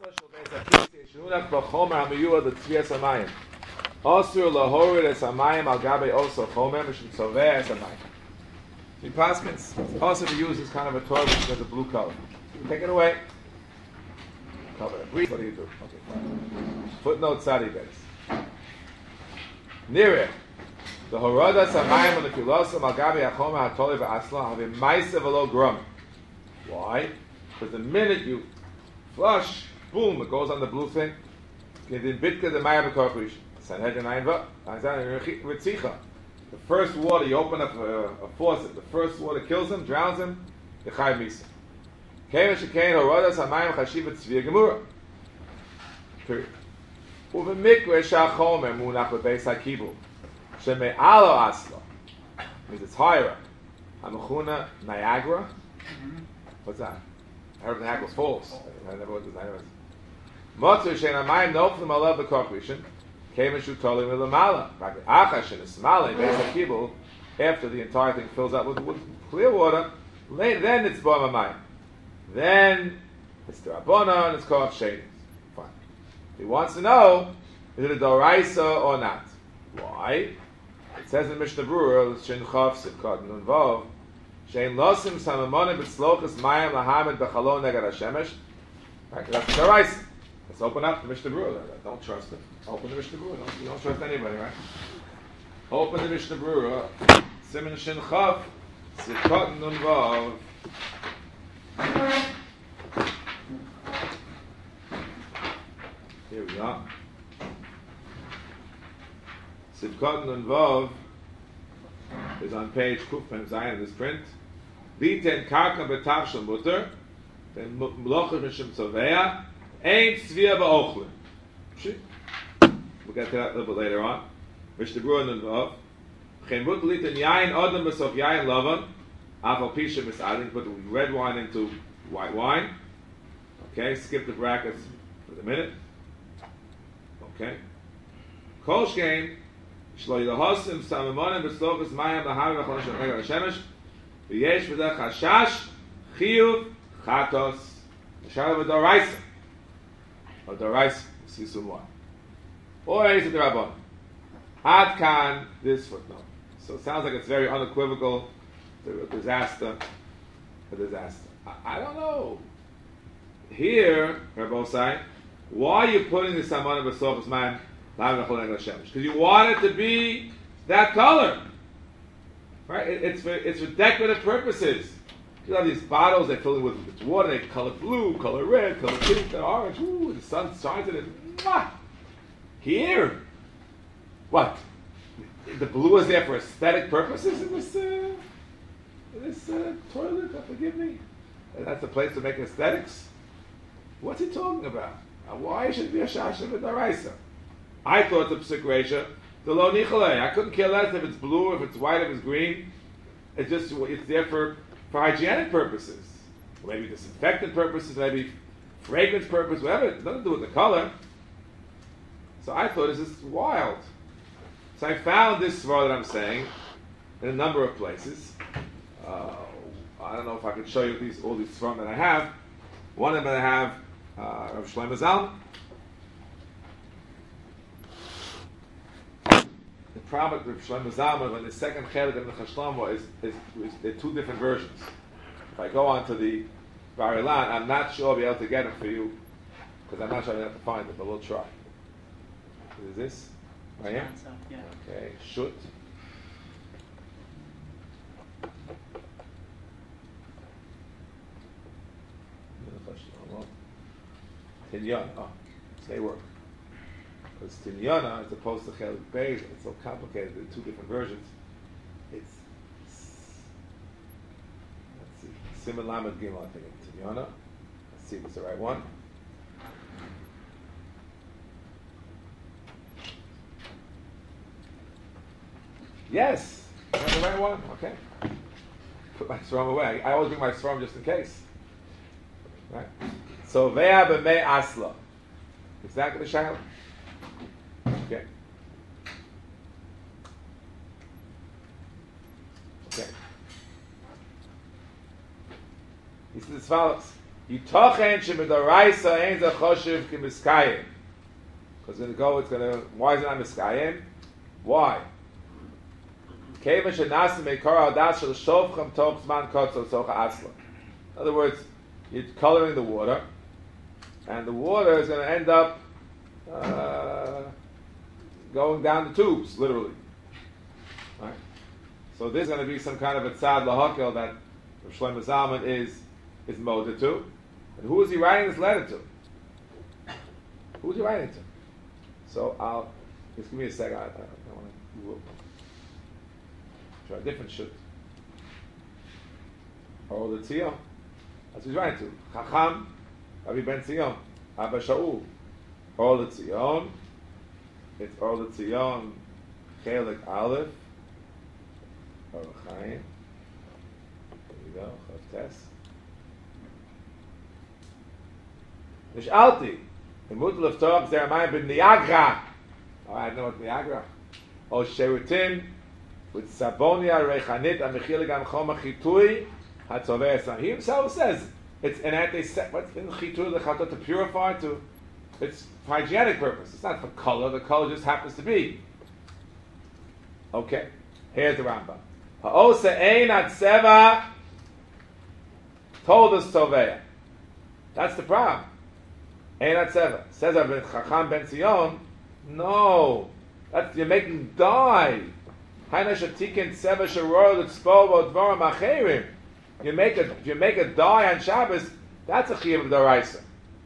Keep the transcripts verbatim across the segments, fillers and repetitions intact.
shel beis hakisei shenunach b'chomer hamiyuad l'tzvias hamayim. Osur lahorid es hamayim al gabe oso chomer mishum tzoveh es hamayim. The paskins also to use this kind of a Torah which has a blue color. You take it away. Cover it. What do you do? Okay, fine. Footnote Tzadi base. Near it. The horodas hamayim on the filosum al gabe hachomer hatoli v'asla have a ma'aseh v'lo grum. Why? Because the minute you flush, boom, it goes on the blue thing. The first water, you open up a, a faucet, the first water kills him, drowns him, you chayv misa. Period. Uvemikve shachomer munach bebeis hakibul sheme'alo asla means it's higher up. Hamachuna Niagara. What's that? I heard Niagara Falls. I never went to Niagara. Motzer shein hamayim noflim alav b'kochrishin came and tolim milamala. Achashin ismale beis hakibul. After the entire thing fills up with, with clear water, then it's b'am hamayim. Then it's the Rabbana and it's called Shadings. Fine. He wants to know, is it a Doraisa or not? Why? It says in Mishnah Berurah, Shin Chav Sivkot Nun Vav, Shein Losim Samamonim B'Tzlochas Mayim Lahamed B'Chalon Negad HaShemesh. Right, that's the Doraisa. Let's open up the Mishnah Berurah. Don't trust it. Open the Mishnah Berurah. Don't, you don't trust anybody, right? Open the Mishnah Berurah. Siman Shin Chav Sivkot Nun Vav. Here we are. Sivkot Nun Vav is on page Kuf Mem Zayin in this print. Liten karka betav shel mutter, then mlochah mishum tzovea, ein tzvia ba'ochlin. See? We'll get to that a little bit later on. Mishnah Berurah Nun Vav. Chen mut liten yain odem b'sof yain lavan, afal pisha misadin, put red wine into white wine. Okay, skip the brackets for the minute. Okay. Kol shkein, shlo yilahosim samamonim b'slochas mayim lahavi v'chol shel negad hashemesh, v'yesh v'dech hashash, chiyuv, chatos, v'shalav v'doraisa. Or doraisa, see soon why. Or is it the Rabbon? Ad kan, this footnote. So it sounds like it's very unequivocal, a disaster, a disaster. I, I don't know. Here, Rabbosai, why are you putting the Samana B'Sochas Mayim Lahavi V'chol Negad HaShemesh? Because you want it to be that color. Right? It, it's, for, it's for decorative purposes. You have these bottles, they fill it with, with water, they color blue, color red, color pink, color orange. Ooh, the sun shines in it. Mwah! Here, what? The blue is there for aesthetic purposes in this, uh, in this uh, toilet? Oh, forgive me. And that's the place to make aesthetics? What's he talking about? Uh, why should it be a shasha v'daraisa? I thought the psik reisha, the lo nichalei. I couldn't care less if it's blue, if it's white, if it's green. It's just, it's there for, for hygienic purposes. Or maybe disinfectant purposes, maybe fragrance purpose, whatever. It's nothing to do with the color. So I thought this is wild. So I found this svar that I'm saying in a number of places. Uh, I don't know if I can show you these all these svarim that I have. One of them I have uh, Rav Shlomo Zalman. The problem with Rav Shlomo Zalman, when the second chelik of the Chashlomo is, is, is there are two different versions. If I go on to the Bar Ilan, I'm not sure I'll be able to get them for you because I'm not sure I'll have to find them, but we'll try. Is this right here? Yeah. Okay, shoot. Tinyana, oh, they work. Because Tinyana, as opposed to Chelik Beis, it's so complicated. There are two different versions. It's, let's see, Siman Lamed Gimel, I think, in Tinyana. Let's see if it's the right one. Yes, that's the right one. Okay. Put my swarm away. I always bring my swarm just in case. Right? So ve'ah b'mei asla. Is that the shayla? Okay. Okay. He says as follows. Yitochen shemidoraisa ein ze choshev kimiskayim. Because it's going to go, it's going to, why is it not miskayim? Why? In other words, you're coloring the water, and the water is going to end up uh, going down the tubes, literally. Right? So there's going to be some kind of a tzad lahakel that Rav Shlomo Zalman is is molded to. And who is he writing this letter to? Who is he writing to? So I'll just give me a second. I, I, I want to try a different shut. Or the Tzion. That's what he's writing to. Chacham, Rabbi Ben Tzion, Abba Shaul. Or the Tzion. It's Or the Tzion, Chelik Aleph, Or Chaim. There you go, Chavtes. Nish'alti. The Mutal of Torah, there am I been Niagara. Oh, I know what Niagara. Or Sherutin, with Sabonia, Rechanit, and Mechilig Amchom Chitui, Hatzoveh. He himself says it's an anti-set. What's in Chitui, the Chatot, to purify, to, it's for hygienic purpose. It's not for color. The color just happens to be. Okay, here's the Rambam. Ha'osa ein atzeva told us Toveh. That's the problem. Ein atzeva. Says Rabbi Chacham Ben Tzion, no, that's, you're making dye. You make a you make a dye on Shabbos, that's a chiyuv of d'oraisa.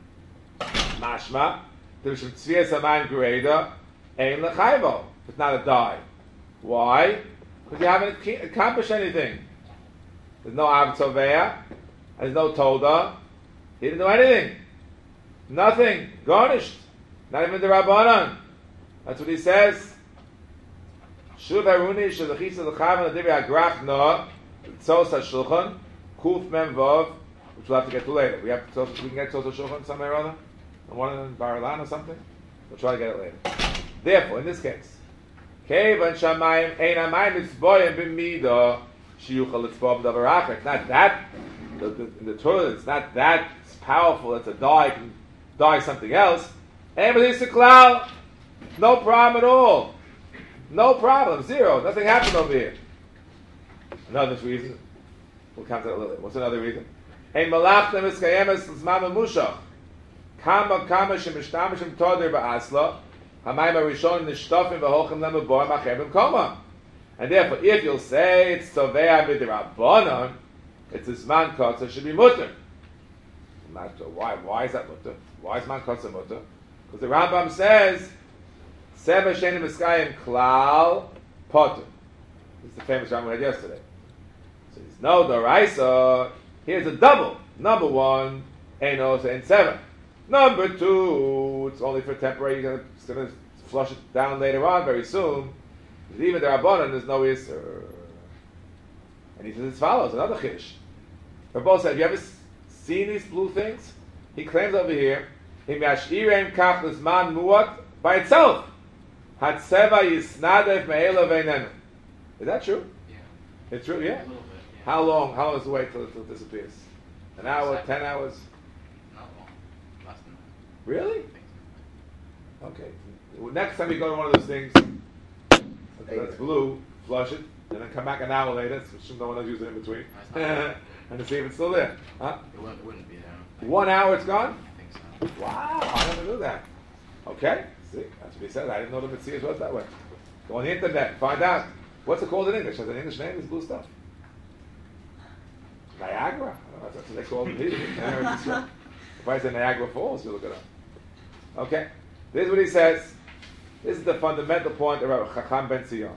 Mashma, there's some tzvias amayim greda, ein lechayvo. It's not a dye. Why? Because you haven't accomplished anything. There's no av tzovea, there's no tolda. He didn't do anything. Nothing. Garnished. Not even the Rabbanan. That's what he says. Shuv haruni shelachisa l'chavan l'divrei agrach no tzos hashulchan kuf mem vav, which we'll have to get to later. We have to, we can get tzos hashulchan somewhere or other, one in Bar Ilan or something. We'll try to get it later. Therefore, in this case, kevan shamayim ein hamayim mitzboyim b'midah shiyuchal litzboh b'davar acher. It's not that the, the, in the toilet. It's not that it's powerful. It's a dye. It can dye something else. Everything's a cloud. No problem at all. No problem. Zero. Nothing happened over here. Another reason. We'll come to that a little bit. What's another reason? Ein malachta miskayemes l'zman memushach. Kama kama shemishtamishim toder ba'asla. Hamayim harishon nishtofim v'holchem lemabor machebim koma. And therefore, if you'll say it's tovei midirabbanon, it's a zman kotza should be mutter. Why? Why is that mutter? Why is zman kotza mutter? Because the Rambam says Seva shenim miskayim klal potter. This is the famous Rambam we had yesterday. So there's no doraisa. Here's a double. Number one, ein osa ein seven. Number two, it's only for temporary. You're gonna, it's going to flush it down later on, very soon. But even the Rabbanan, there's no iser. And he says as follows, another chiddush. Rabbi said, have you ever seen these blue things? He claims over here, im yashirem kach l'zman muat, by itself. Hatseva yisnadev me'ela veinenu. Is that true? Yeah. It's true, yeah? A little bit, yeah. How long? How long is the wait till it, till it disappears? An hour, Second. ten hours? Not long. Less than that. Really? I think so. Okay. Well, next time you go to one of those things, okay, that's blue, flush it, and then come back an hour later, so no one else uses it in between, and to see if it's still there. Huh? It wouldn't, wouldn't be there. I don't think. One hour it's gone? I think so. Wow, I never knew that. Okay, see, that's what he said. I didn't know the Metzias was that way. Go on the internet, find out. What's it called in English? Has an English name? This blue stuff? Niagara? I don't know, that's what they call it here. If I say Niagara Falls, you look it up. Okay, this is what he says. This is the fundamental point about Chacham Ben Tzion.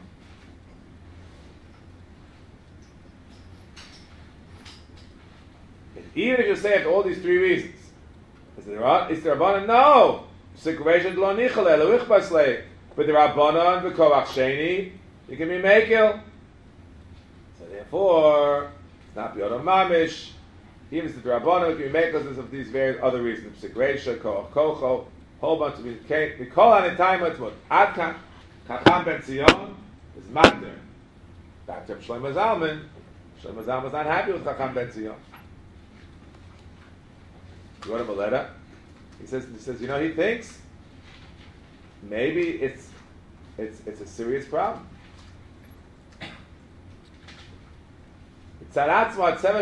Even if you say it for all these three reasons, is the Rabbanan? No! Situation lo nichale, lo ichbaslei. But the Rabbanan, the Korach Sheni, you can be Mekil. So therefore, it's not B'yodam Mamish. Even if the Rabbanan can be Mekil because of these various other reasons. Psikresha, Korach Kocho, whole bunch of these. We call on in time what's what? Adkan, Chacham Ben Tzion, is Matter. Back to Shlomo Zalman. Shlomo Zalman is not happy with Chacham Ben Tzion. You wrote him a letter. He says, he says, you know, he thinks maybe it's it's it's a serious problem. Brackets.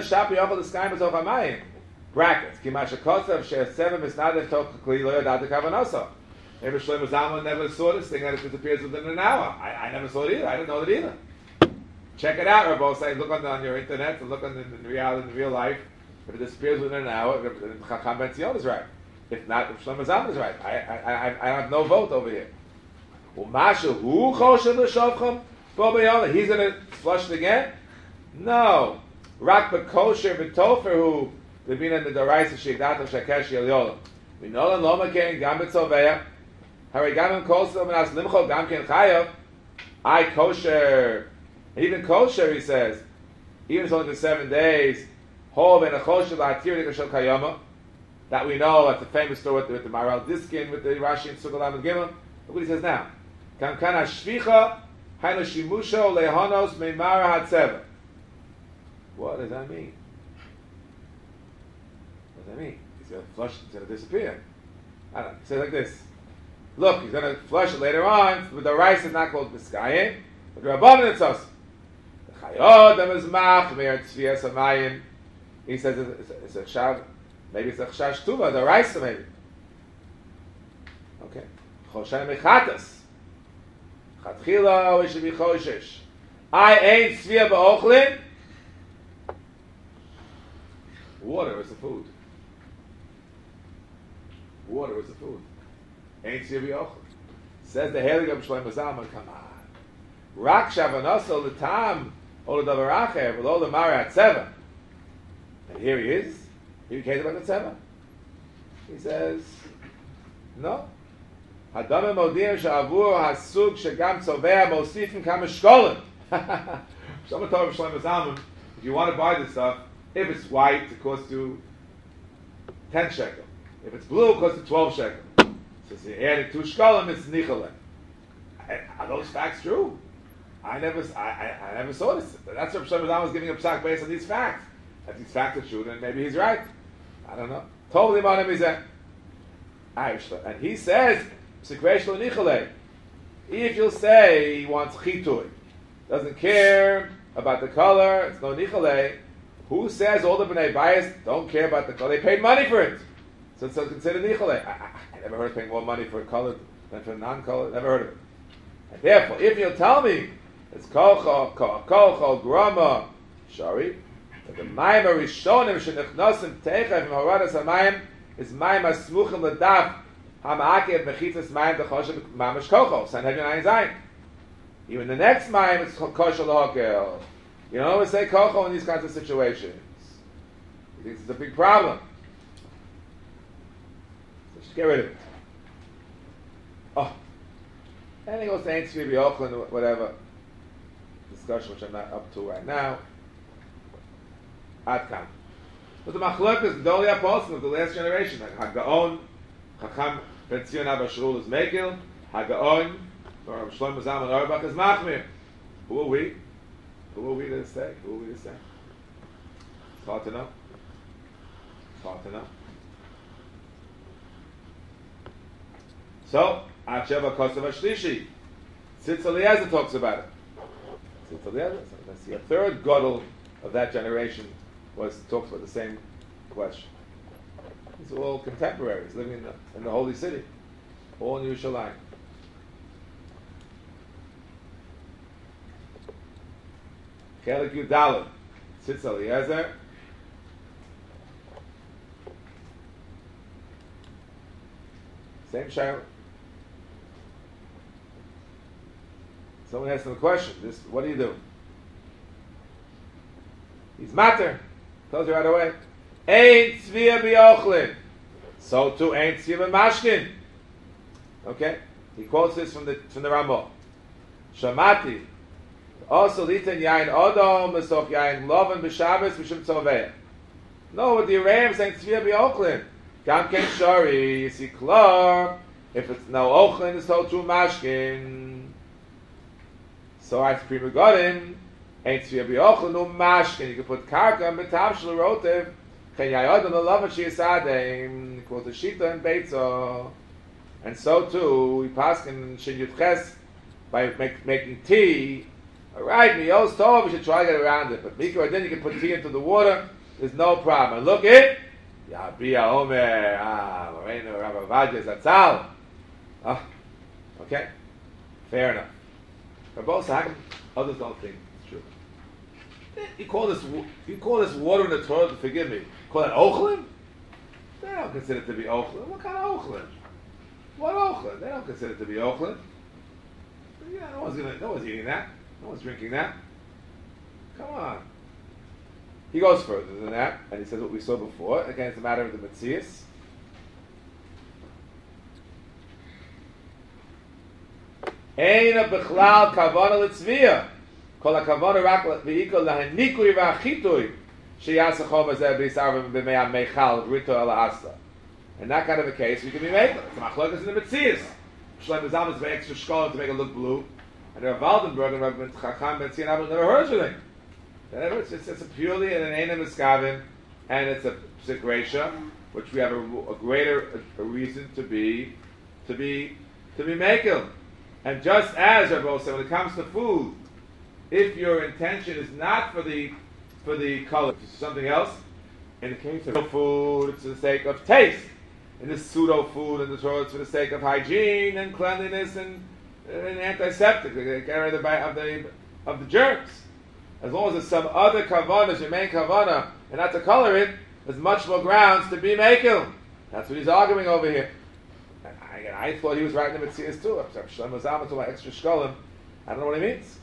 Maybe Shlomo Zalman never saw this thing and it disappears within an hour. I, I never saw it either. I didn't know it either. Check it out, Rabbi. Say, look on, the, on your internet and look on the, in the reality, in the real life. If it disappears within an hour, then Chacham Ben Zion is right. If not, if Shlomo Zalman is right. I, I, I, I have no vote over here. He's going to flush it again? No. Rak b'kosher b'tofer hu l'bina nedoraisa shigdata shakesh yel yolam. We know that loma ken gam b'tzoveya. Hari gam im kosher menas limcho gam ken chayav. I kosher. Even kosher, he says, even if it's only for seven days, hov and a kosher la'atir nikashel kayama. That we know, that's the famous story with the, with the Maral Diskin, with the Rashi and Sugalam and Gimel. Look what he says now. Kam kana shvicha hayna shimusho lehonos meimara hatzeva. What does that mean? What does that mean? He's going to flush it, it's going to disappear. I don't know. He says like this. Look, he's going to flush it later on, but the rice is not called Miskayim, but the Rabbanan it's us. The Chayod is Mach, Meir Tzviyas Hamayim. He says it's, it's, it's a Shav, maybe it's a Chash Tuva, the rice maybe. Okay. Choshen Mechatas. Chatchila, we should be Choshesh. I ain't Tzviyah Ba'ochlin. Water is the food. Water is the food. Ain't Sivi Ochel. Says the Heilig of Shlomo Zalman, come on. Rak Shavanoso L'tam Ol Davaracher with all the Marat Seven. And here he is. He cares about the Seven. He says, no. Hadamim Modim Shavur Hasug Shagam Tzovea Mosifim Kameshkolim. Someone told Shlomo Zalman, if you want to buy this stuff, if it's white, it costs you ten shekel. If it's blue, it costs you twelve shekel. So if you add two shkolim, it's nicholim. Are those facts true? I never, I, I, I never saw this. That's what Shlomo Zalman was giving a psak based on these facts. If these facts are true, then maybe he's right. I don't know. Totally on him, he's a. And he says, if you'll say he wants chitui, doesn't care about the color, it's no nichole. Who says all the B'nai Bayis don't care about the color? They paid money for it. So it's considered nichole. I, I, I never heard of paying more money for a color than for a non-color. Never heard of it. And therefore, if you'll tell me it's kolcho, kolcho, grama, shari, that the mayim arishonim shenichnosim teicha from horadas hamayim is mayim asmuchim ledaf hamaakev mechitzas mayim dechoshem mamash kolcho. Sanhedrin Ayin Zayin. Even the next mayim is kosher lahokel. You don't always say kocho in these kinds of situations. He thinks it's a big problem. So just get rid of it. Oh. And he goes to Ain't Tzvi B'Ochlan, whatever. Discussion which I'm not up to right now. Adkan. But the Machlok is Gdoli HaPoskim of the last generation. HaGaon, Chacham Ben Zion Abba Shrul is Megil. HaGaon, or Shlomo Zalman Auerbach is Machmir. Who are we? Who are we to say? Who are we to say? It's hard to know. It's hard to know. So, Acheva Kosav Ashlishi. Tzitz Eliezer talks about it. Tzitz Eliezer. Let's see. A third Godel of that generation was talks about the same question. These are all contemporaries living in the, in the holy city. All in Yerushalayim. Chelik Yudalit, Tzitz Eliezer. Same shayla. Someone asked him a question. This, what do you do? He's matter. Tells you right away. Ain't tzviyah b'yochlin. So too ain't tzviyah b'mashkin. Okay. He quotes this from the from the Ramah. Shamati. Also, litan yain odom mesoch yain loven b'Shabbos b'shum tzoveh. No, with the Aram saying tzviyah b'yochlin. Gam ken shari. You see, klar. If it's no ochlin, it's told true mashkin. So I prima godim ain't tzviyah b'yochlin no mashkin. You can put karka and betam shel rotev Chen Yayod and the love of Shiasadeh, quote the Shita and Beitzo. And so too, we pass in Shin Yud Ches by make, making tea. Alright, Miyos Tov, we should try to get around it. But Mikra, then you can put tea into the water, there's no problem. And look it, Yabia Omer, ah, Moreno, Rabbi Vadia, Zatzal. Ah, okay, fair enough. But both how others don't think it's true. You call this, you call this water in the Torah, forgive me, call that Ochlin? They don't consider it to be Ochlin. What kind of Ochlin? What Ochlin? They don't consider it to be Ochlin. Yeah, no one's gonna, no one's eating that. No one's drinking that. Come on. He goes further than that, and he says what we saw before. Again, it's a matter of the Metzias. Eina bechlal kavana l'tzviyah. Kol ha-kavana rak v'ikol lahanikui v'achitui sheyasachom hazeh b'yisarvim b'mei meichal rito ala asta. In that kind of a case, we can be making. It's a machlokas in the Metzias. Shlomo Zalman is very extra shkola to make it look blue. And Rav Waldenberg and Rav Chacham Ben Tzion Abel never heard of it. It's, it's, it's a purely an Eina Miskavin, and it's a Psikresha, which we have a, a greater a, a reason to be, to be, to be making. And just as Rav said, when it comes to food, if your intention is not for the, for the color, it's something else. In the case of food, it's for the sake of taste. In this pseudo food in the Torah, it's for the sake of hygiene and cleanliness and, and antiseptic, to get rid of the, of the of the germs. As long as there's some other kavanah, your main kavanah, and not to color it, there's much more grounds to be making. That's what he's arguing over here. And I, I thought he was right in the Metzias too. Shlomo Zalman to my extra shkolim. I don't know what he means.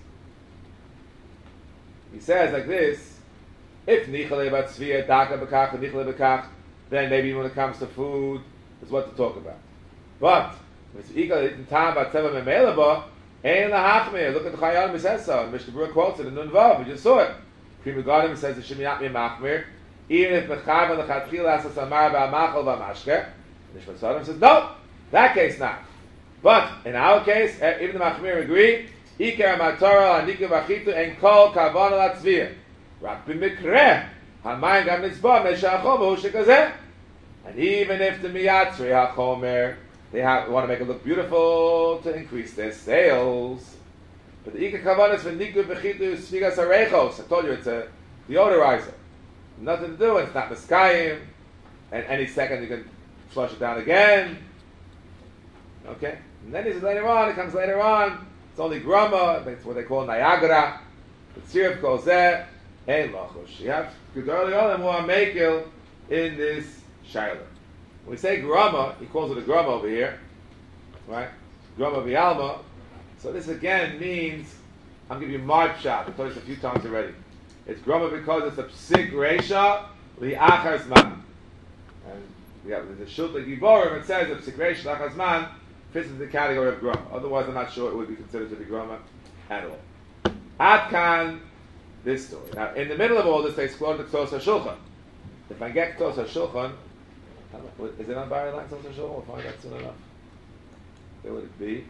He says like this: if nichale bat tzviyah daka bekach and nichale bekach, then maybe when it comes to food, there's what to talk about. But if it's equal in time about seven memelaba, ein lahachmir. Look at the Chayyim he says so. And Mishnah Berurah quotes it in Nun Vav. We just saw it. Pri Megadim says it should be not be machmir. Even if mechav and lechatchila asas amar ba'machal ba'mashke. Nishmat Sodom says no. That case not. But in our case, even the machmir agree. Ikar matorah aniku vachitu en kol kavana latzviyah. Rak b'mikreh. Hamayim gam nitzbah mesha'achomu shekazeh. And even if the miyatzri hachomer, they have, want to make it look beautiful to increase their sales. But the Ika Kavanah is for Niku Bechitu Svigas Arechos. I told you it's a deodorizer. Nothing to do, it's not Meskayim. And any second you can flush it down again. Okay? And then he says later on, it comes later on, it's only Grama, that's what they call Niagara. The Tzirif calls that, Ein Lachosh. You have Gedorli Olam who are Mekil in this Shiloh. When we say grama, he calls it a grama over here, right? Grama v'alma. So this again means, I'm giving you my pshat. I've told you this a few times already. It's grama because it's a psik reisha li'achar zman. And we have the Shulta Giborim, it says that psik reisha li'achar zman fits into the category of grama. Otherwise, I'm not sure it would be considered to be grama at all. Atkan, this story. Now, in the middle of all this, they explode the Ktos HaShulchan. If I get Ktos HaShulchan, is it on Barry Lines on the show? We'll find out soon enough. Where would it be?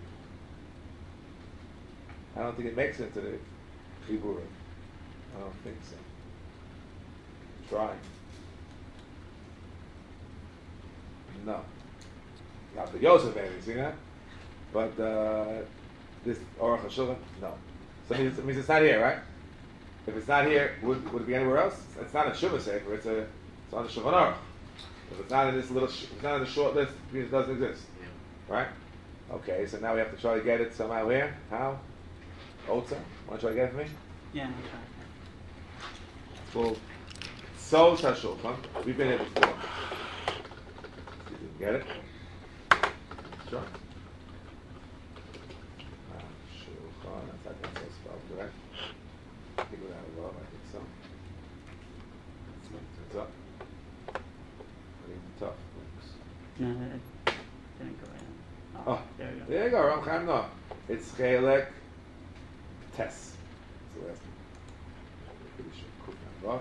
I don't think it makes it to the Chiburim. I don't think so. Try. No. Not the Yosef maybe, see that? But uh, this Aruch HaShulchan, no. So it means, it means it's not here, right? If it's not here, would, would it be anywhere else? It's not a Shuvah Sefer, it's, a, it's on the Shulchan Aruch. If it's not in this little, sh- if it's not in the short list, it means it doesn't exist, yeah. Right? Okay, so now we have to try to get it somehow. Where? How? Otza? Want to try to get it for me? Yeah, I'll try. Well, so Shulchan. We've been here before. See if we can get it. Sure. Shulchan. That's I think so spelled correct. I think without a love, I think so. What's up? Tough. No, it didn't go in. Oh, oh, there you go. There you go, Ram Chaim no. It's Chelek Tes. That's the last one. Pretty sure. Let's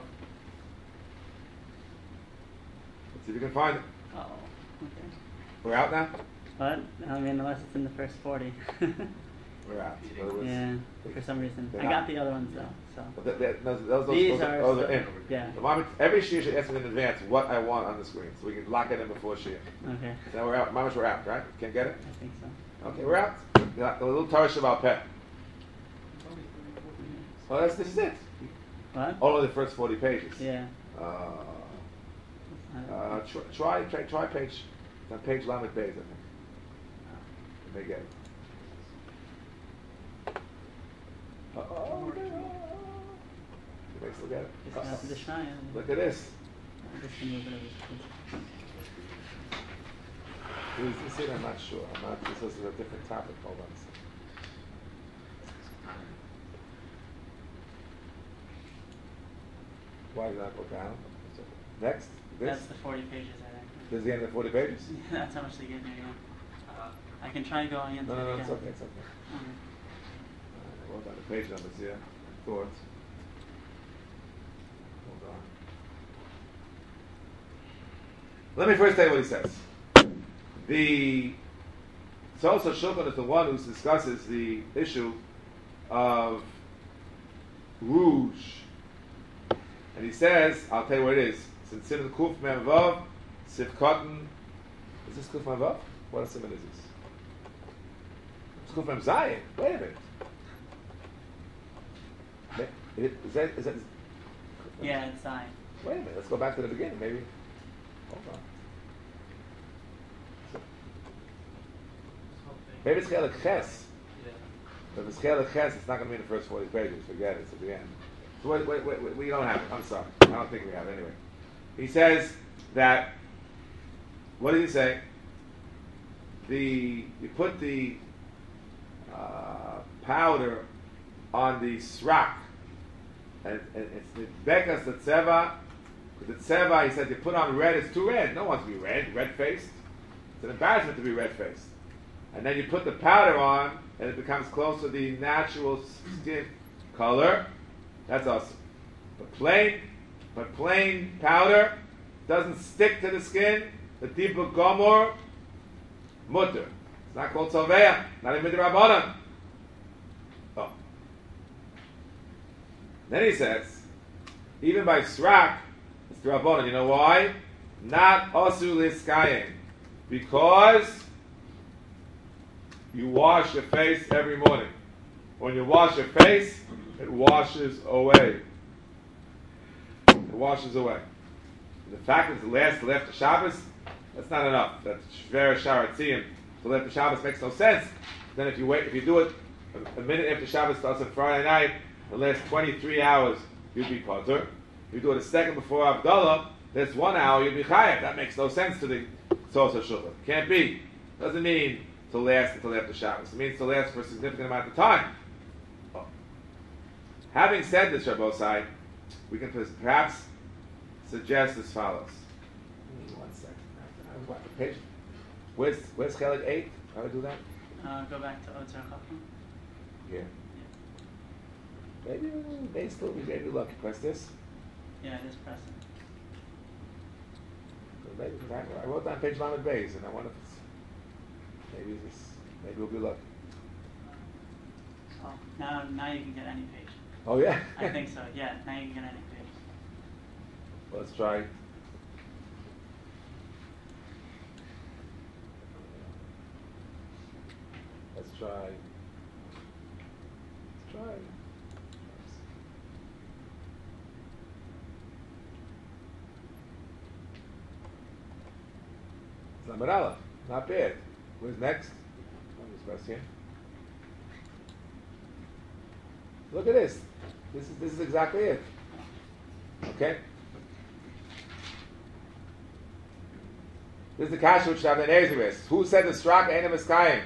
see if you can find it. Oh, okay. We're out now? What? I mean, unless it's in the first forty. we're out. But it was, Yeah, for some reason. they're I not- got the other ones though, so. But th- th- those, those, those, These those, are those are still- in. yeah. The moment, every shear should ask me in advance what I want on the screen, so we can lock it in before shear. Okay, Now we're out. Mamash, we're out, right? Can't get it? I think so. Okay, we're out. Yeah, a little Torah Shabbat Peh. Well, that's, this is it. What? Only the first forty pages. Yeah. Uh, Uh, uh, try, try, try, try page, it's on page Lamed Beis, I think. You may get it. Uh-oh. You may still get it. Just Uh-oh. have the Shmaya. Look at this. I'm just gonna move it over. Who's this in? I'm not sure. I'm not, this is a different topic. Hold on a second. Why did that go down? Next, this. That's the forty pages, I think. This is the end of the forty pages? That's how much they give me, yeah. Uh, I can try going into No, no, it no, it's again. okay, it's okay. Okay. I wrote down the page numbers here. Thoughts. Hold on. Let me first tell you what he says. The Tzolso Shulchan is the one who discusses the issue of rouge. And he says, I'll tell you what it is. It's in Simon Kuf Mem Vav, Sif Cotton. Is this Kuf Mem Vav? What Simon is this? It's Kuf Mem Zayin. Wait a minute. Is that, is that, Yeah, it's Zion. wait a minute, let's go back to the beginning, maybe. Hold on. Maybe it's Chelik Ches. But if it's Chelik Ches, it's not going to be in the first forty pages. Forget it, it's at the end. So wait, wait, wait, wait, we don't have it. I'm sorry. I don't think we have it anyway. He says that, what did he say? The, you put the uh, powder on the srak, and, and it's the bekas, the tzeva, because the tzeva, he said, you put on red, it's too red. No one wants to be red, red-faced. It's an embarrassment to be red-faced. And then you put the powder on, and it becomes close to the natural skin color. That's awesome. But plain, but plain powder doesn't stick to the skin. The deeper gomor, mutter. It's not called salveya, not even midrabanan. Oh. Then he says, even by srak, it's drabanan. You know why? Not osu liskayim, because you wash your face every morning. When you wash your face, it washes away. It washes away. The fact that it's the last till after Shabbos, that's not enough. That Shver Sharatziyim till after Shabbos makes no sense. Then if you wait, if you do it a, a minute after Shabbos starts on Friday night, the last twenty-three hours you'll be potter. If you do it a second before Havdalah, that's one hour you'll be chayav. That makes no sense to the Tzolso Shulchan. Can't be. Doesn't mean to last until after Shabbos. It means to last for a significant amount of time. Oh. Having said this, Rabbosai, we can perhaps suggest as follows. One second. I was the page. Where's Where's Chelik eight? How do I do that? Uh, go back to Otzar Chacham. Here. Maybe they still be maybe lucky. Press this. Yeah, just press it. Maybe, I wrote down page Lamed Beis, and I wonder if it's maybe this. Maybe we'll be lucky. Oh, now, now you can get any page. Oh yeah. I think so. Yeah, now you can get any page. Let's try. Let's try. Let's try. Lamarala, not bad. Where's next? Let me press here. Look at this. This is this is exactly it. Okay. This is the kasha which Rabbi Nezer is. Who said the strak ain't a miskayim?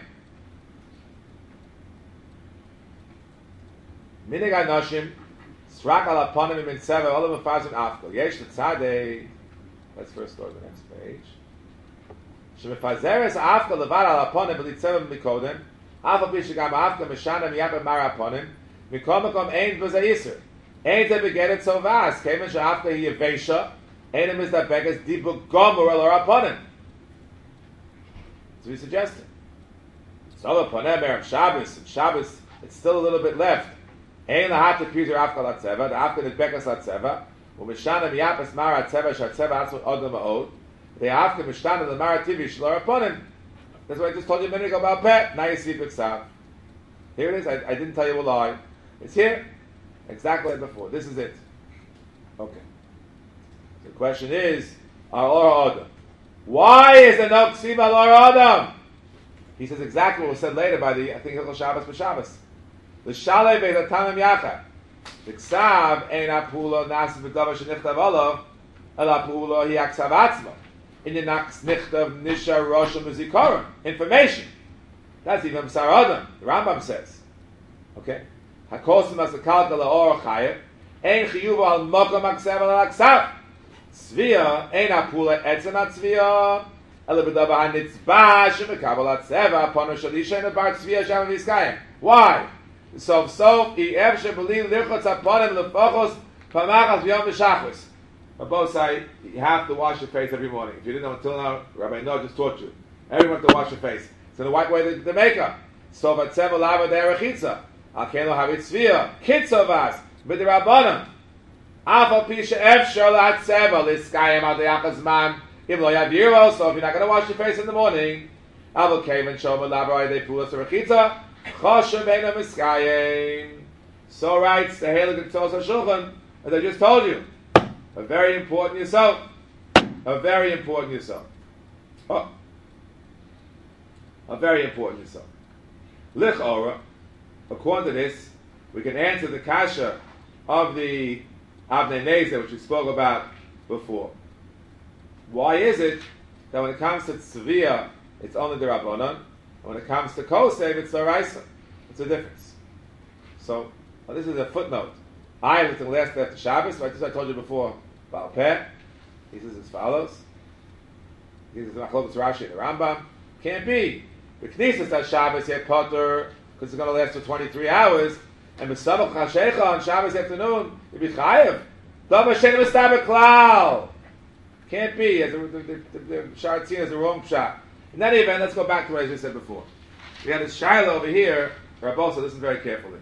Minig anoshim, strak ala ponim in seven, all of them fazim after. Yesh tzadei. Let's first go to the next page. Shemifazeres after levar ala ponim b'litzevim mikodem. Afa b'shigam after mishana miyabem mara ponim. Mikom mikom ein b'zayiser. Ein te begedet sovas. Kemen she'after hi yevesha. Ein em is that beges dibu gomor el ponim. So he suggested. So the Ponem Erev Shabbos, and Shabbos, it's still a little bit left. Ein lahat pizer afka latzeva, the afka is bekas latzeva, u'mishana miyapas mara tzeva shatzeva atzma odom ma'od, the afka mishana the mara tivi shlor aponim. That's what I just told you a minute ago about pet. Now you see B'Tsav. Here it is. I, I didn't tell you a lie. It's here. Exactly like before. This is it. Okay. The question is, Al Adam. Why is there no Ksiva Al Adam? He says exactly what was said later by the, I think, Hilchos Shabbos B'Shabbos. The Shalei Beit HaTamim Yachad. The Ksav Ein HaPula Nasis B'Davar Shenichtav Olav El HaPula Hi Aksav Atzma. In the Naks Nichtav Nisha Rosham Zikaron. Information. That's even B'Sar Adam. The Rambam says. Okay? Hakosim as the Kalka La'or Chayev. Ein Chiyuv Al Mokam Aksav Al Aksav. Tzvia Ein HaPula Etzem HaTzvia. Ela B'Davar HaNitzbah Shemekabal HaTzeva Pono Shalisha and Bar Tzvia Shem Vizkayim. Why? Sof Sof I Ev Shebelim Lichotz HaPonim Lefachos Pamachas V'Yom V'Shachos. On both sides, you have to wash your face every morning. If you didn't know until now, Rabbi Noah just taught you. Everyone has to wash your face. So the white way the, the makeup. So vatzeva lava derechitza. Alkeno havitzvia. Kitzovas. B'derabbanim. Alpha pisha efshar la'atzeva. Liskayim al deyachazman. If lo yaviro. So if you're not going to wash your face in the morning. Alva kevin shoma lava ay depulas derechitza. Choshem beina miskayim. So writes the Heilig Tzos HaShulchan, as I just told you. A very important yisod. A very important yisod. Oh. A very important yisod. Lich ora, according to this, we can answer the kasha of the Avnei Nezer, which we spoke about before. Why is it that when it comes to tzviyah, it's only the Rabbanon, and when it comes to kosev, it's the Raisa? It's a difference. So, well, this is a footnote. I was the last day after Shabbos, right? This I told you before. Baal Peh, he says as follows. He says Machlokes Rashi and the Rambam. Can't be. The Knesset at Shabbos yet Potter, because it's going to last for twenty-three hours, and B'Sabach HaShecha on Shabbos afternoon, you'd be chayev. Davar Shein V'Stabek Klal. Can't be. As the, the, the, the Sharatzin is the wrong shot. In that event, let's go back to what I just said before. We had this Shiloh over here. Rabbi, so listen very carefully.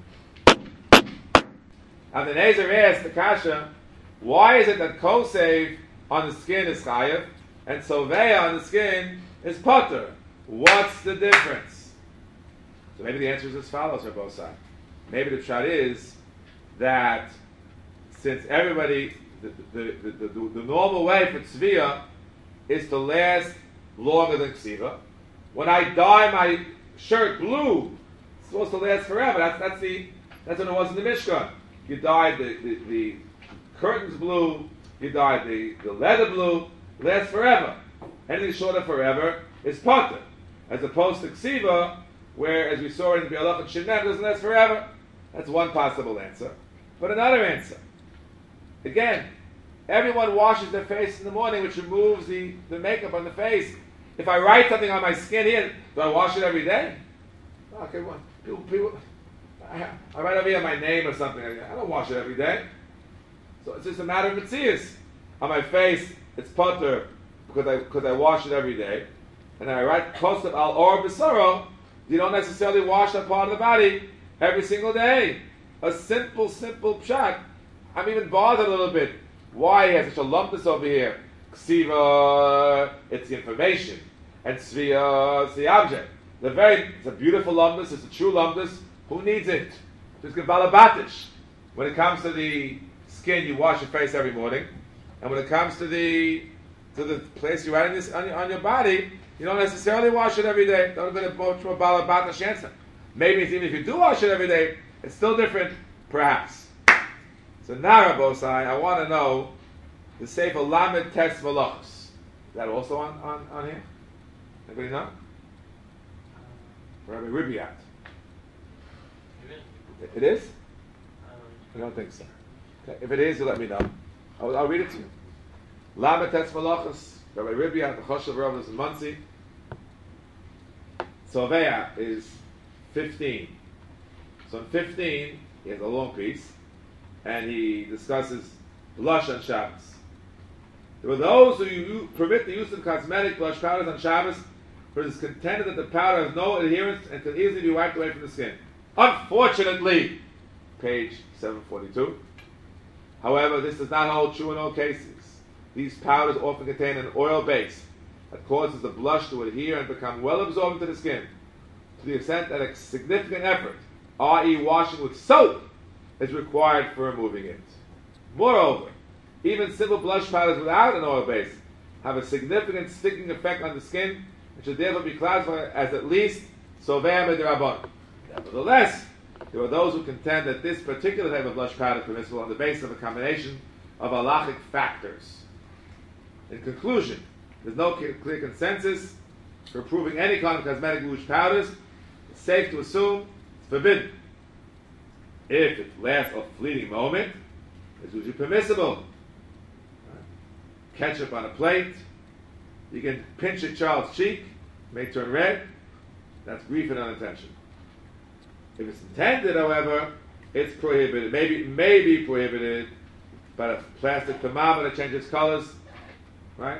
And the Nezer asked the Kasha, why is it that Kosev on the skin is Chayev and Soveya on the skin is Potter? What's the difference? So maybe the answer is as follows for both sides. Maybe the shot is that since everybody, the, the, the, the, the, the normal way for Tzviyah is to last longer than Ksiva. When I dye my shirt blue, it's supposed to last forever. That's, that's, the, that's what it was in the Mishkan. You dyed the, the, the curtains blue, you dyed the, the leather blue, lasts forever. Anything short of forever is potter. As opposed to ksiva, where, as we saw in the Bialach and Shemem, doesn't last forever. That's one possible answer. But another answer. Again, everyone washes their face in the morning, which removes the, the makeup on the face. If I write something on my skin here, do I wash it every day? Okay, well, people, people I, I write over here my name or something. I don't wash it every day. So it's just a matter of metzius. On my face, it's potter because I because I wash it every day. And I write kosev al or b'saro. You don't necessarily wash that part of the body every single day. A simple, simple pshat. I'm even bothered a little bit. Why he has such a lumpness over here? Ksiva, it's the information. And tzviya, it's the object. The very, it's a beautiful lumpness, it's a true lumpness. Who needs it? Just give balabatish. When it comes to the skin, you wash your face every morning. And when it comes to the to the place you write this on your, on your body, you don't necessarily wash it every day. Don't get a much more balabatish answer. Maybe it's even if you do wash it every day, it's still different, perhaps. So now, Rabosai, I want to know the Sefer Lamed Tes Malachos. Is that also on, on, on here? Anybody know? Rabbi Ribiat. It is? I don't think so. Okay. If it is, you let me know. I'll, I'll read it to you. Lamed Tes Malachos, Rabbi Ribiat, the Choshev Rav, this is Muncie. Tzovea is fifteen. So in fifteen, he has a long piece, and he discusses blush on Shabbos. There were those who you, permit the use of cosmetic blush powders on Shabbos for it is contended that the powder has no adherence and can easily be wiped away from the skin. Unfortunately, page seven forty-two. However, this does not hold true in all cases. These powders often contain an oil base that causes the blush to adhere and become well absorbed into the skin, to the extent that a significant effort, that is washing with soap, is required for removing it. Moreover, even simple blush powders without an oil base have a significant sticking effect on the skin, and should therefore be classified as at least sovea midrabban. Nevertheless, there are those who contend that this particular type of blush powder is permissible on the basis of a combination of halachic factors. In conclusion, there's no clear consensus for approving any kind of cosmetic blush powders. It's safe to assume it's forbidden. If it lasts a fleeting moment, it's usually permissible. Ketchup on a plate, you can pinch a child's cheek, may turn red, that's grief and unintentional. If it's intended, however, it's prohibited. Maybe it may be prohibited, but a plastic thermometer changes colors, right?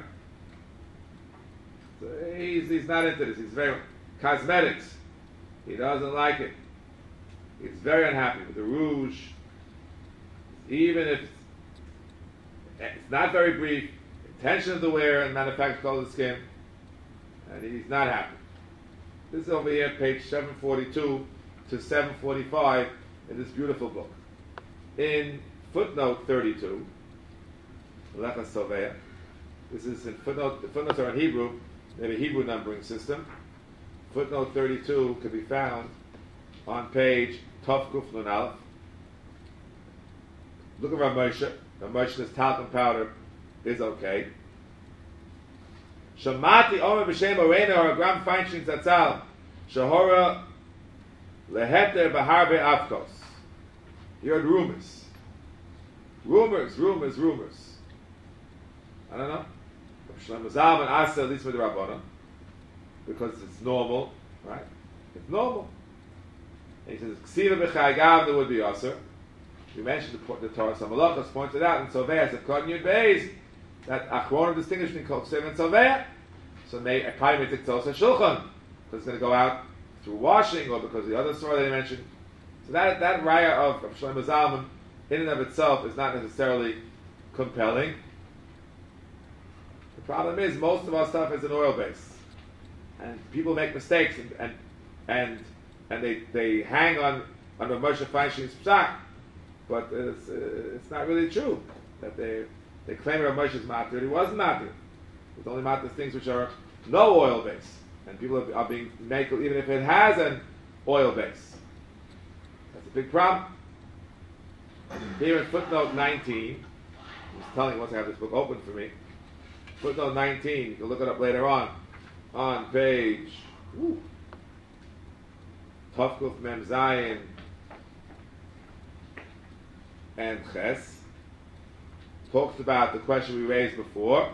So he's, he's not into this. He's very cosmetics. He doesn't like it. He's very unhappy with the rouge. Even if it's, it's not very brief, intention of the wear and manufacture color of the skin, and he's not happy. This is over here, page seven forty-two to seven forty-five in this beautiful book. In footnote thirty-two, Lecha Sovea, this is in footnote, the footnotes are in Hebrew, they have a Hebrew numbering system. Footnote thirty-two can be found on page Tov Kuf Nun Aleph. Look at Rav Moshe. Rav Moshe's talcum powder is okay. Shamati Omer b'shem Arena or Gram Feinstein Zatzal Shahora leheter b'harbe avkos. You heard rumors. Rumors, rumors, rumors. I don't know. Shlomo Zalman Asa at least with the Rabbana, because it's normal, right? It's normal. And he says, Ksiva b'chaygav, there would be Aser. We mentioned the, the Torah Samalachas pointed out in Sovea, said Kohen Yud Beis, that Achron distinguished between Kol Ksiva and Sovea. So may a Pai may take Tzos HaShulchan, because it's going to go out through washing, or because of the other story that he mentioned. So that that raya of, of Shlomo Zalman, in and of itself, is not necessarily compelling. The problem is, most of our stuff is an oil base. And people make mistakes, and and and, and they, they hang on, on Rav Moshe Feinstein's psak. But it's, uh, it's not really true that they they claim Rav Moshe's matir. He wasn't matir. It's only matir things which are no oil base, and people are, are being made even if it has an oil base. That's a big problem. Here in footnote nineteen, I was telling you once I have this book open for me. Footnote nineteen. You can look it up later on on page Tavkuf Mem Zayin and Ches, talks about the question we raised before.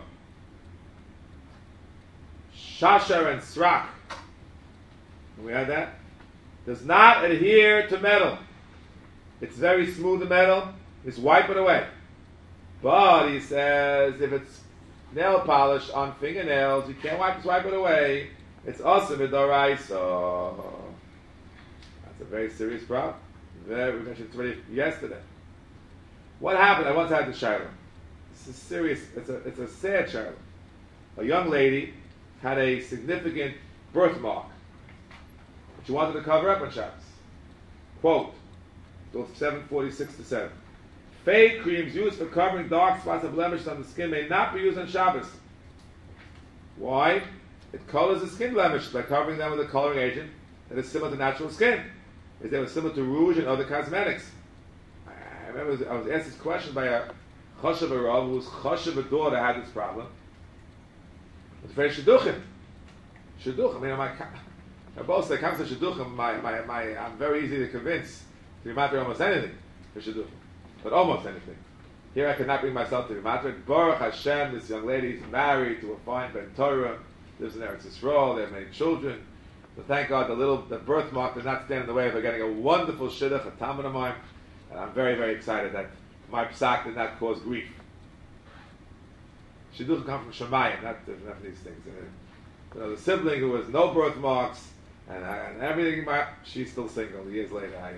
Shashar and Srak, we had that, does not adhere to metal. It's very smooth, the metal, just wipe it away. But he says if it's nail polish on fingernails, you can't wipe, just wipe it away. It's awesome midoraisa. That's a very serious problem. Very, we mentioned it already yesterday. What happened? I once had the Shiloh. It's a serious, it's a, it's a sad Shiloh. A young lady had a significant birthmark, but she wanted to cover up on Shabbos. Quote, seven forty-six to seven. Fade creams used for covering dark spots of blemishes on the skin may not be used on Shabbos. Why? It colors the skin blemishes by covering them with a coloring agent that is similar to natural skin. Is they were similar to rouge and other cosmetics. I remember I was asked this question by a Choshev Rav whose Choshev daughter had this problem. It's very shidduchim. Shidduchim. I mean, my, I both say, comes to shidduchim, my, my, my, I'm very easy to convince to be matter almost anything for shidduchim. But almost anything. Here I cannot bring myself to be matter. Baruch Hashem, this young lady is married to a fine Ben Torah, lives in Eretz Yisrael, they have many children. But thank God the little the birthmark does not stand in the way of her getting a wonderful shidduch, a talmud of mine. And I'm very, very excited that my psak did not cause grief. Shidduchim come from Shemayim, not, not these things. You know, the sibling who has no birthmarks and, and everything, she's still single years later. I,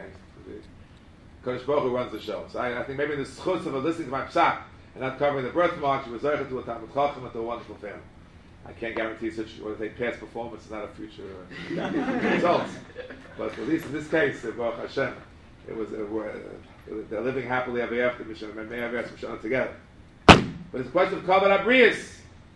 I, Kodesh Baruch Hu runs the show. So I, I think maybe the schutz of listening to my psak and not covering the birthmark, she was there to a Talmud Chacham and to a wonderful family. I can't guarantee such whether they past performance is not a future uh, results. But at least in this case, uh, Baruch Hashem, it was, uh, uh, they're living happily ever after, may ever after together. But it's a question of Kavod Abrius.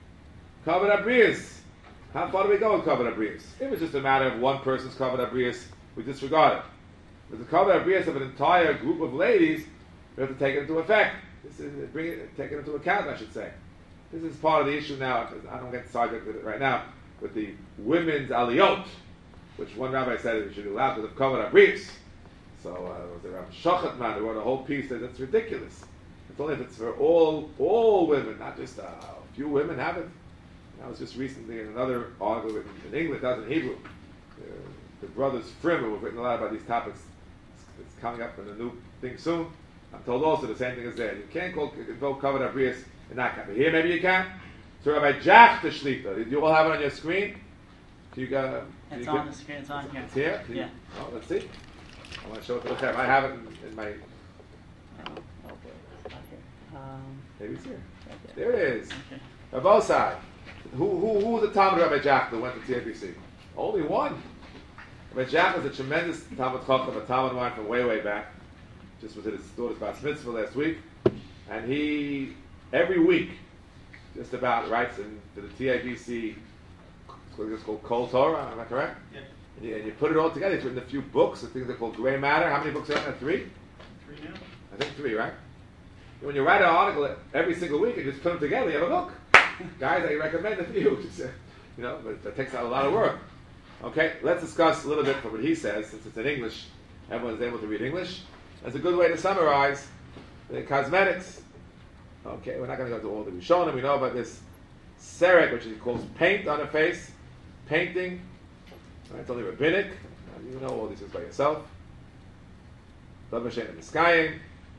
Kavod Abrius. How far do we go with Kavod Abrius? If it's just a matter of one person's Kavod Abrius, we disregard it. With the Kavod Abrius of an entire group of ladies, we have to take it into effect. This is bring it, take it into account, I should say. This is part of the issue now. I don't get the subject with it right now, with the women's aliyot, which one rabbi said we should do allowed because of Kavod Abrius. So uh, was the Rabbi Shochatman who wrote a whole piece that that's ridiculous. It's only if it's for all all women, not just uh, a few women have it. I was just recently in another article written in English, not in Hebrew. Uh, the brothers Frim, who have written a lot about these topics, it's, it's coming up in a new thing soon. I'm told also the same thing is there. You can't call invoke Kavod Abrius in that kind. But here maybe you can. So Rabbi Jack the Shlita, did you all have it on your screen? Can you go? It's you on get, the screen. It's on here. It's here? Can Yeah. You, oh, let's see. I want to show it to the Chem. I have it in, in my. Oh, oh boy, it's not here. Um, Maybe it's here. right there. There it is. Okay. Rabosai. Who who who was the Talmud Rabbi Jack that went to T A B C? Only one. Rabbi Jack was a tremendous Talmud Chacham, a Talmud wine from way way back. Just was at his daughter's bat mitzvah last week, and he every week, just about writes in to the T A B C. It's called Kol Torah. Am I correct? Yeah. And you, and you put it all together. He's written a few books. I think they're called Gray Matter. How many books are there? Three. Three now. I think three, right? When you write an article every single week and just put them together, you have a book. Guys, I recommend it for you. Just, uh, you know, but that takes out a lot of work. Okay, let's discuss a little bit from what he says, since it's in English. Everyone's able to read English. That's a good way to summarize the cosmetics. Okay, we're not going to go to all the Rishonim. We know about this serek, which he calls paint on the face, painting. Right, it's only rabbinic. You know all these things by yourself. Davar in the sky.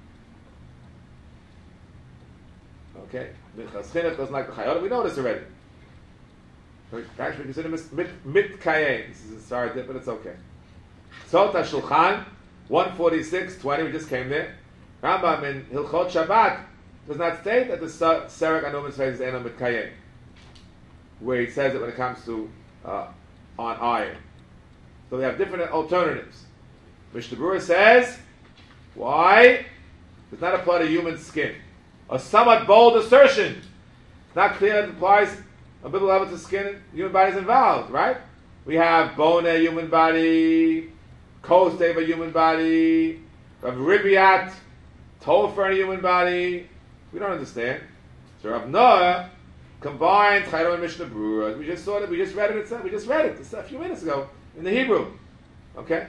Okay, Minchas Chinuch doesn't like the Chayot. We know this already. Actually, we consider mit mit kayem. This is a sorry dip, but it's okay. Sota Shulchan one forty-six twenty. We just came there. Rambam in Hilchot Shabbat does not state that the serek on woman's face is eno mit kayem, where he says it when it comes to uh, on iron. So they have different alternatives. Mishnah Berurah says, why? Does not apply to human skin. A somewhat bold assertion. It's not clear that it applies a biblical level to skin. Human body is involved, right? We have bone a human body, coast of a human body, we have ribiat, tofer in a human body. We don't understand. So Rav Noah combined Chayro and Mishnah Berurah. We just saw it. We just read it. Itself. We just read it a few minutes ago in the Hebrew. Okay.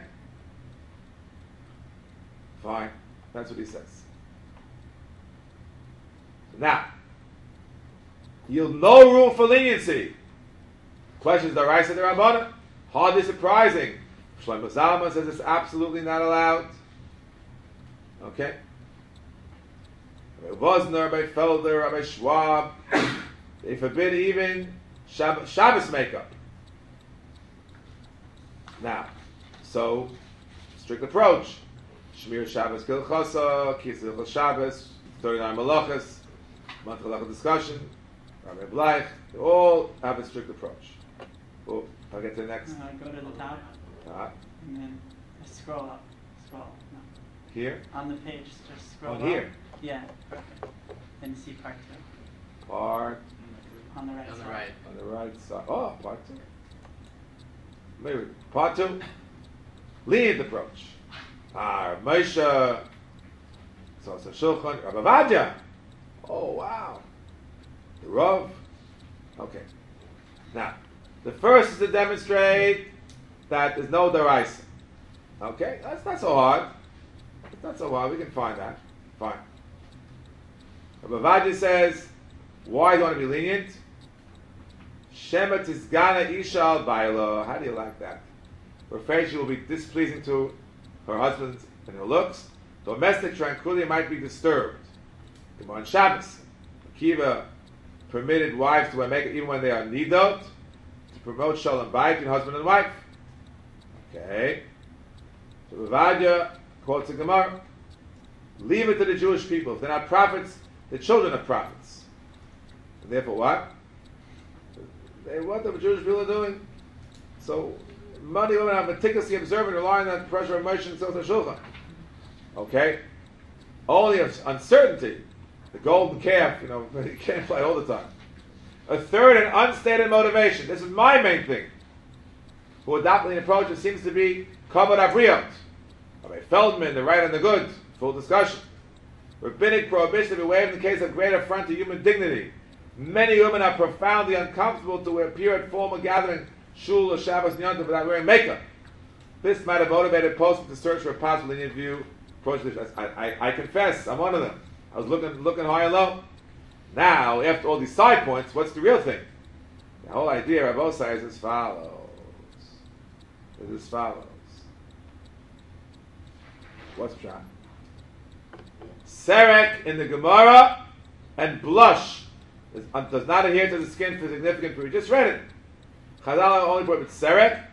Fine. That's what he says. Now, yield no room for leniency. Questions the Raisa the Rabbana. Hardly surprising. Shlomo Zalman says it's absolutely not allowed. Okay. Rabbi Wozner, Rabbi Felder, Rabbi Schwab, they forbid even Shab- Shabbos makeup. Now, so strict approach. Shmir Shabbos Kilchasa, Kisel Shabbos, thirty-nine Malachas. Month of discussion, Rabbi Bleich, they all have a strict approach. Well, I'll get to the next. Uh, go to the top, Uh, and then just scroll up. Scroll. No. here? On the page, just scroll On up. here? Yeah. Then see part two. Part On the right On the side. right. on the right side. Oh, part two. Maybe part two. Lenient approach. Ah, Moshe. So it's a Shulchan. Rabbi Vadya. Oh, wow. The Rav. Okay. Now, the first is to demonstrate that there's no deraisa. Okay? That's not so hard. It's not so hard. We can find that. Fine. Rabbi Vadya says, why do you want to be lenient? Shema tizgana isha al baila. How do you like that? We're afraid she will be displeasing to her husband in her looks. Domestic tranquility might be disturbed. On Shabbos, Akiva permitted wives to wear makeup even when they are nidot, to promote shalom bayit between husband and wife. Okay. So Bavadia quotes the Gemara. Leave it to the Jewish people. If they're not prophets, the children of prophets. And therefore what? They, what the Jewish people are doing. So many women have meticulously observant, relying on the pressure of Moshe and Tzilta Shulchan. Okay? Only of uncertainty. The golden calf, you know, you can't play all the time. A third, an unstated motivation. This is my main thing. Who adopting the approach that seems to be Kabbalah Avriyot. Rabbi Feldman, the right and the good. Full discussion. Rabbinic prohibition to be waived in the case of great affront to human dignity. Many women are profoundly uncomfortable to appear at formal gathering, shul or Shabbos Yom Tov without wearing makeup. This might have motivated Poskim to search for a possible linear view. Approach this. I, I, I confess, I'm one of them. I was looking looking high and low. Now, after all these side points, what's the real thing? The whole idea of Osai is as follows. Is as follows. What's the shot? Serek in the Gemara and blush is, uh, does not adhere to the skin for significant period. We just read it. Chazal only brought with Serek.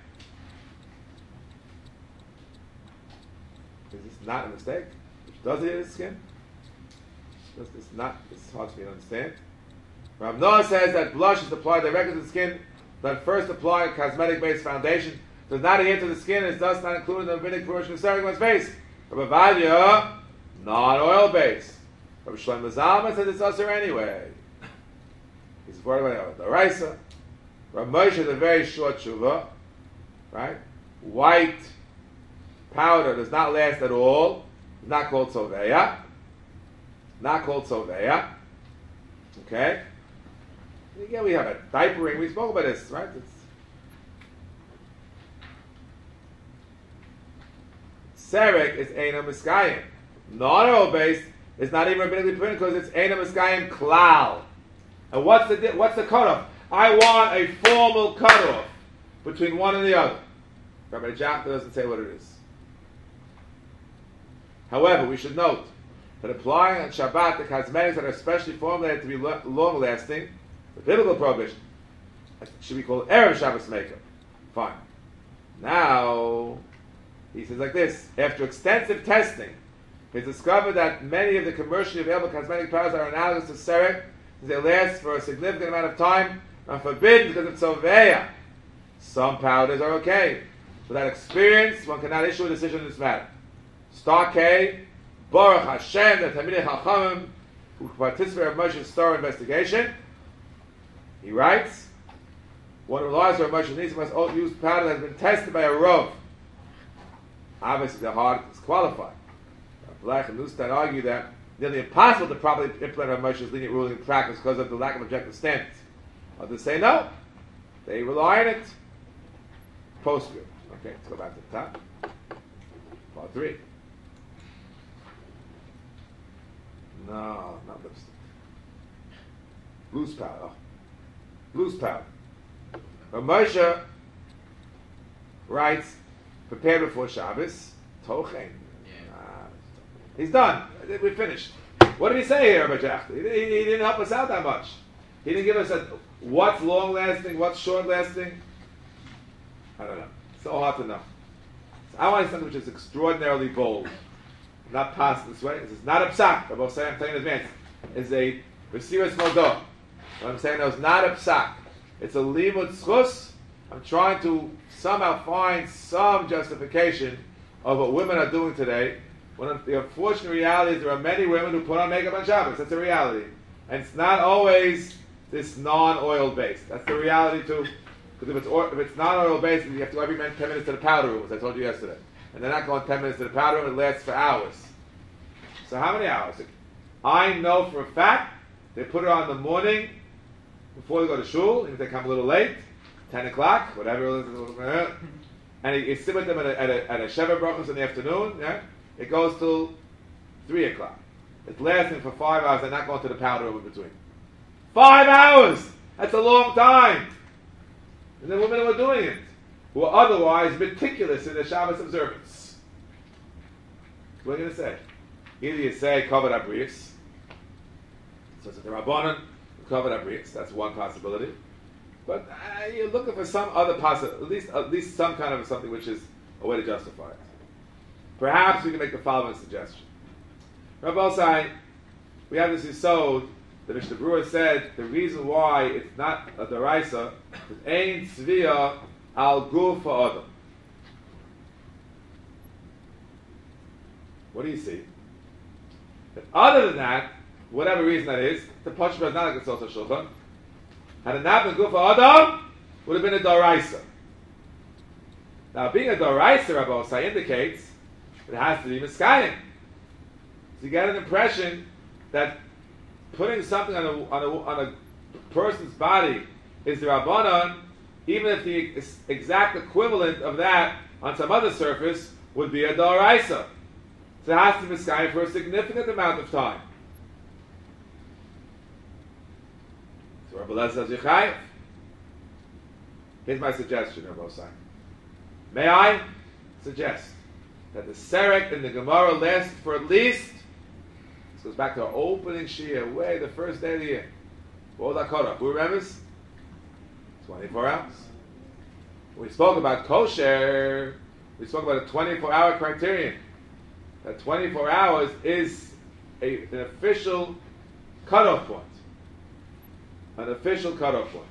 Is this not a mistake? Which does adhere to the skin? It's, it's not. It's hard for me to understand. Rav Noah says that blush is applied directly to the skin. Then first apply a cosmetic-based foundation. Does not adhere to the skin and is thus not included in the rabbinic portion of Serek one's face. Rabbi Vadia, non-oil based. Rabbi Shlomo Zalman says it's usher anyway. He's worried about the Raisa. Rabbi Moshe is a very short tshuva, right? White powder does not last at all. It's not called soveya. Not called soveya. Okay? Again, we have a diapering. We spoke about this, right? It's Serek is Eina Miskayim. Non-oil based is not even rabbinically permitted because it's Eina Miskayim Klal. And what's the what's the cutoff? I want a formal cutoff between one and the other. Rabbi Jafta doesn't say what it is. However, we should note that applying on Shabbat the cosmetics that are specially formulated to be lo- long-lasting, the biblical prohibition, should be called Erev Shabbos makeup. Fine. Now, he says like this: after extensive testing, it's discovered that many of the commercially available cosmetic powders are analogous to Serek, since they last for a significant amount of time, and forbidden because it's soveya. Some powders are okay. Without experience, one cannot issue a decision in this matter. Star K, Baruch Hashem, the Talmidei Chachamim, who participated in Moshe's thorough investigation, he writes, one who relies on Moshe needs must also use powder that has been tested by a Rav. Obviously, the heart is qualified. Black and Nustan argue that nearly impossible to properly implement Moshe's lenient ruling in practice because of the lack of objective standards. Others say no. They rely on it. Postscript. Okay, let's go back to the top. Part three. No, not lipstick. Loose powder. Oh. Loose powder. But Moshe writes, prepared before Shabbos, Tochen. Yeah. Ah, he's done. We're finished. What did he say here, Rabbi Jafta? He, he, he didn't help us out that much. He didn't give us a what's long lasting, what's short lasting. I don't know. It's so hard to know. So I want something which is extraordinarily bold. Not passed this way. This is not a psak. I'm saying, I'm telling you in advance. It's a Besiras Modo. What I'm saying now is not a psak. It's a limud schus. I'm trying to somehow find some justification of what women are doing today. When the unfortunate reality is there are many women who put on makeup on Shabbos. That's a reality. And it's not always this non-oil based. That's the reality too. Because if it's oil, if it's non-oil based, you have to go every minute, ten minutes to the powder room, as I told you yesterday. And they're not going ten minutes to the powder room, it lasts for hours. So how many hours? I know for a fact they put it on in the morning before they go to shul, even if they come a little late, ten o'clock, whatever, and you, you sit with them at a, at a, at a Sheva Brachos in the afternoon, yeah? It goes till three o'clock. It's lasting for five hours, they're not going to the powder room in between. Five hours! That's a long time! And the women who are doing it, who are otherwise meticulous in their Shabbos observance. What are you going to say? Either you say, covered up briefs. So it's the Rabbanan, covered up briefs. That's one possibility. But uh, you're looking for some other possible, at least at least some kind of something which is a way to justify it. Perhaps we can make the following suggestion. Rabbi Osai, we have this Yisod, the Mishnah Berurah said the reason why it's not a Daraisa is Ein Tzviya al Guf Ha'adam. What do you see? But other than that, whatever reason that is, the Pashba is not a Getzot HaShulchan. Had it not been Guf Ha'adam, would have been a Daraisa. Now, being a Daraisa, Rabbi Osai indicates it has to be Miskayim. So you get an impression that putting something on a, on a, on a person's body is the Rabbanon, even if the ex- exact equivalent of that on some other surface would be a Daraisa. So it has to be Miskayim for a significant amount of time. So Rabbi Lezer says, Yechayev. Here's my suggestion, Rabbi Osai. May I suggest that the Serek in the Gemara lasts for at least, this goes back to our opening Shia, way the first day of the year. What was Akora? Who remembers? twenty-four hours. When we spoke about kosher, we spoke about a twenty-four hour criterion. That twenty-four hours is a, an official cutoff point. An official cutoff point.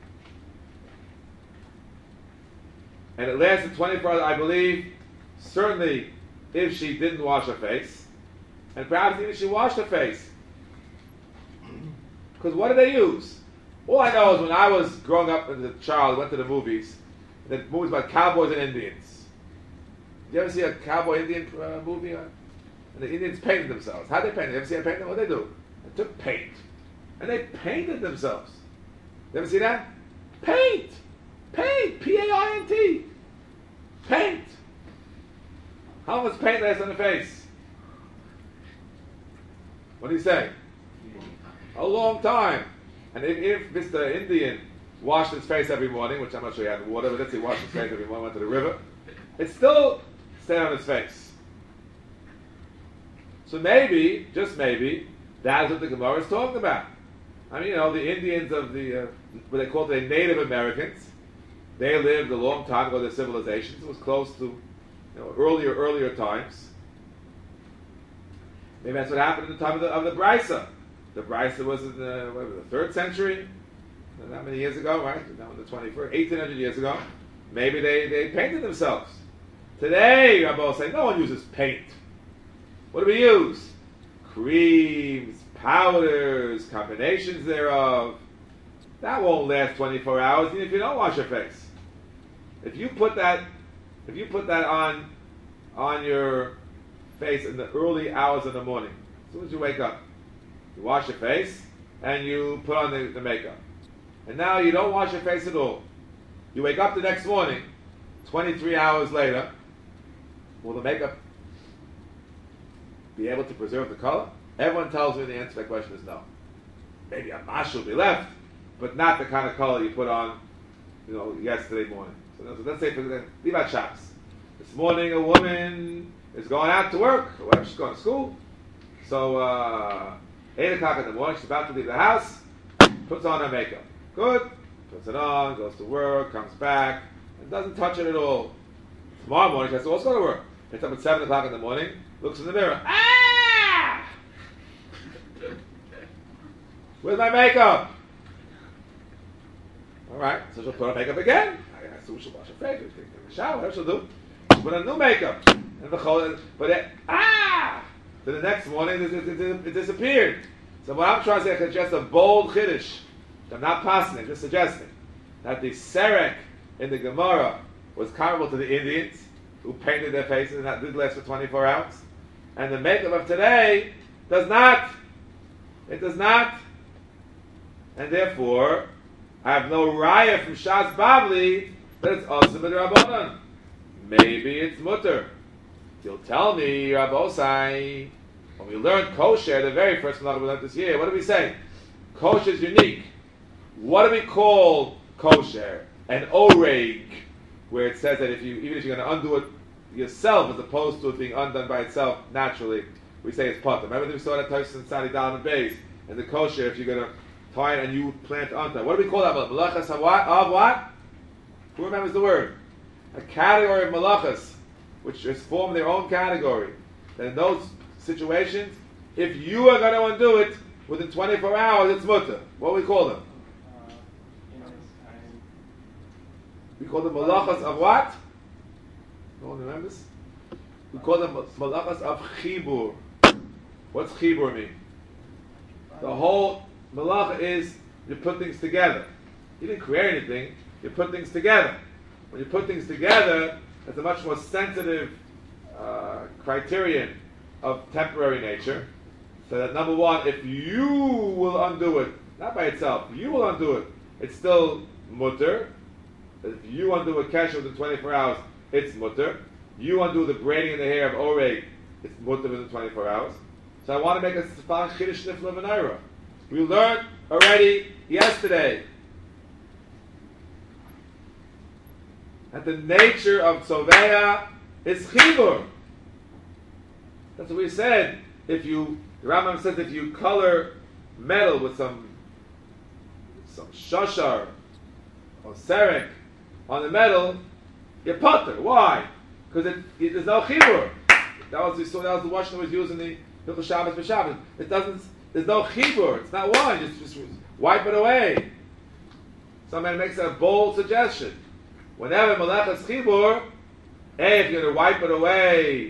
And it lasted twenty-four hours, I believe, certainly if she didn't wash her face. And perhaps even if she washed her face. Because what did they use? All I know is when I was growing up as a child, I went to the movies. The movies about cowboys and Indians. Did you ever see a cowboy Indian uh, movie? And the Indians painted themselves. How did they paint? You ever see them paint them? What did they do? They took paint. And they painted themselves. You ever see that? Paint! Paint! P A I N T! Paint! How much paint lasts on the face? What do you say? A long time. And if, if Mister Indian washed his face every morning, which I'm not sure he had water, but let's say he washed his face every morning, went to the river, it still stayed on his face. So maybe, just maybe, that's what the Gemara is talking about. I mean, you know, the Indians of the, uh, what they call the Native Americans, they lived a long time ago, their civilizations. It was close to, you know, earlier, earlier times. Maybe that's what happened in the time of the, of the Brisa. The Brisa was in the, what was it, the third century? Not many years ago, right? Now in the twenty-first, eighteen hundred years ago. Maybe they, they painted themselves. Today, Rabbi will say, no one uses paint. What do we use? Creams, powders, combinations thereof. That won't last twenty-four hours, even if you don't wash your face. If you put that, if you put that on, on your face in the early hours of the morning, as soon as you wake up, you wash your face and you put on the, the makeup. And now you don't wash your face at all. You wake up the next morning, twenty-three hours later, will the makeup be able to preserve the color? Everyone tells me the answer to that question is no. Maybe a mash will be left, but not the kind of color you put on, you know, yesterday morning. So let's say, for example, leave out Shabbos. This morning a woman is going out to work, or whatever, she's going to school. So, uh, eight o'clock in the morning, she's about to leave the house, puts on her makeup. Good. Puts it on, goes to work, comes back, and doesn't touch it at all. Tomorrow morning, she has to also go to work. Gets up at seven o'clock in the morning, looks in the mirror. Ah! Where's my makeup? All right, so she'll put on makeup again. I assume she'll wash her face, she'll take a shower, whatever she'll do. She'll put on new makeup. And the whole, but it, ah! Then the next morning, it, it, it, it disappeared. So what I'm trying to say is just a bold chiddush. I'm not passing it, just suggesting that the Serek in the Gemara was comparable to the Indians who painted their faces and that did last for twenty-four hours. And the makeup of today does not. It does not. And therefore, I have no raya from Shas Bavli that it's also b'drabanan. Maybe it's mutter. You'll tell me, Rabbi Osai, when we learned kosher, the very first one we learned this year, what did we say? Kosher is unique. What do we call kosher? An oreg, where it says that if you, even if you're going to undo it yourself, as opposed to it being undone by itself naturally, we say it's potter. Remember that we saw that Tosh and Sadi Dal and Beis, and the kosher, if you're going to fine, and you plant on top. What do we call that? Malachas of what? Of what? Who remembers the word? A category of malachas, which is form their own category. Then in those situations, if you are going to undo it within twenty-four hours, it's mutter. What do we call them? Uh, in his time. We call them malachas of what? No one remembers? We call them malachas of chibur. What's chibur mean? The whole malacha is you put things together. You didn't create anything, you put things together. When you put things together, it's a much more sensitive uh, criterion of temporary nature. So that number one, if you will undo it, not by itself, you will undo it, it's still mutter. If you undo a kesher within twenty-four hours, it's mutter. You undo the braiding in the hair of oreg, it's mutter within twenty-four hours. So I want to make a sefan chiddush nifla v'naira. We learned already yesterday that the nature of Soveya is chibur. That's what we said. If you, the Rambam says, if you color metal with some some shashar or serek on the metal, you're potter. Why? Because it, it, there's no chibur. That was we saw. That was the washing was used in the Hilchos Shabbos for Shabbos. It doesn't. There's no chibur. It's not one. Just just wipe it away. Somebody makes a bold suggestion. Whenever malachas chibur, hey, if you're going to wipe it away,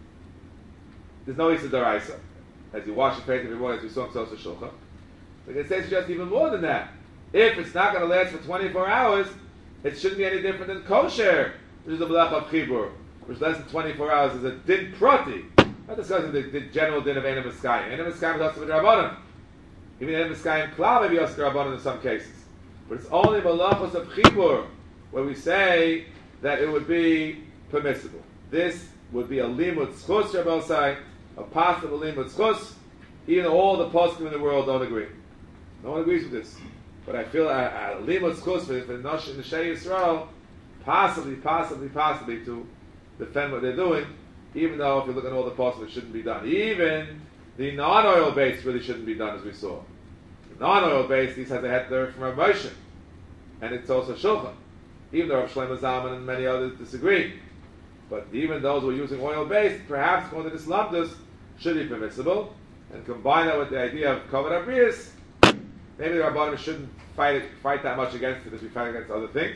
there's no Issa Daraisa. As you wash your face every morning, as we saw in Sosa Shulchan. But it says just even more than that. If it's not going to last for twenty-four hours, it shouldn't be any different than kosher, which is a malach of chibur, which less than twenty-four hours is a din prati. Not discussing the, the general din of Einem Eskayim. Einem Eskayim is also with Rabbanan. Even Einem Eskayim Klal may be also Rabbanan in some cases. But it's only malachos of chibur where we say that it would be permissible. This would be a limud schus, Rabbal say, a possible limud schus. Even though all the poskim in the world don't agree. No one agrees with this. But I feel a, a limud schus for the Nosh in the Shei Yisrael, possibly, possibly, possibly to defend what they're doing, even though if you look at all the poskim, it shouldn't be done. Even the non-oil base really shouldn't be done, as we saw. The non-oil base, these has a head there from a motion, and it's also shulchan. Even though Rav Shlomo Zalman and many others disagree. But even those who are using oil-based, perhaps going to this lamdas, should be permissible, and combine that with the idea of kavod abrius, maybe the Rabbanim shouldn't fight it, fight that much against it as we fight against other things.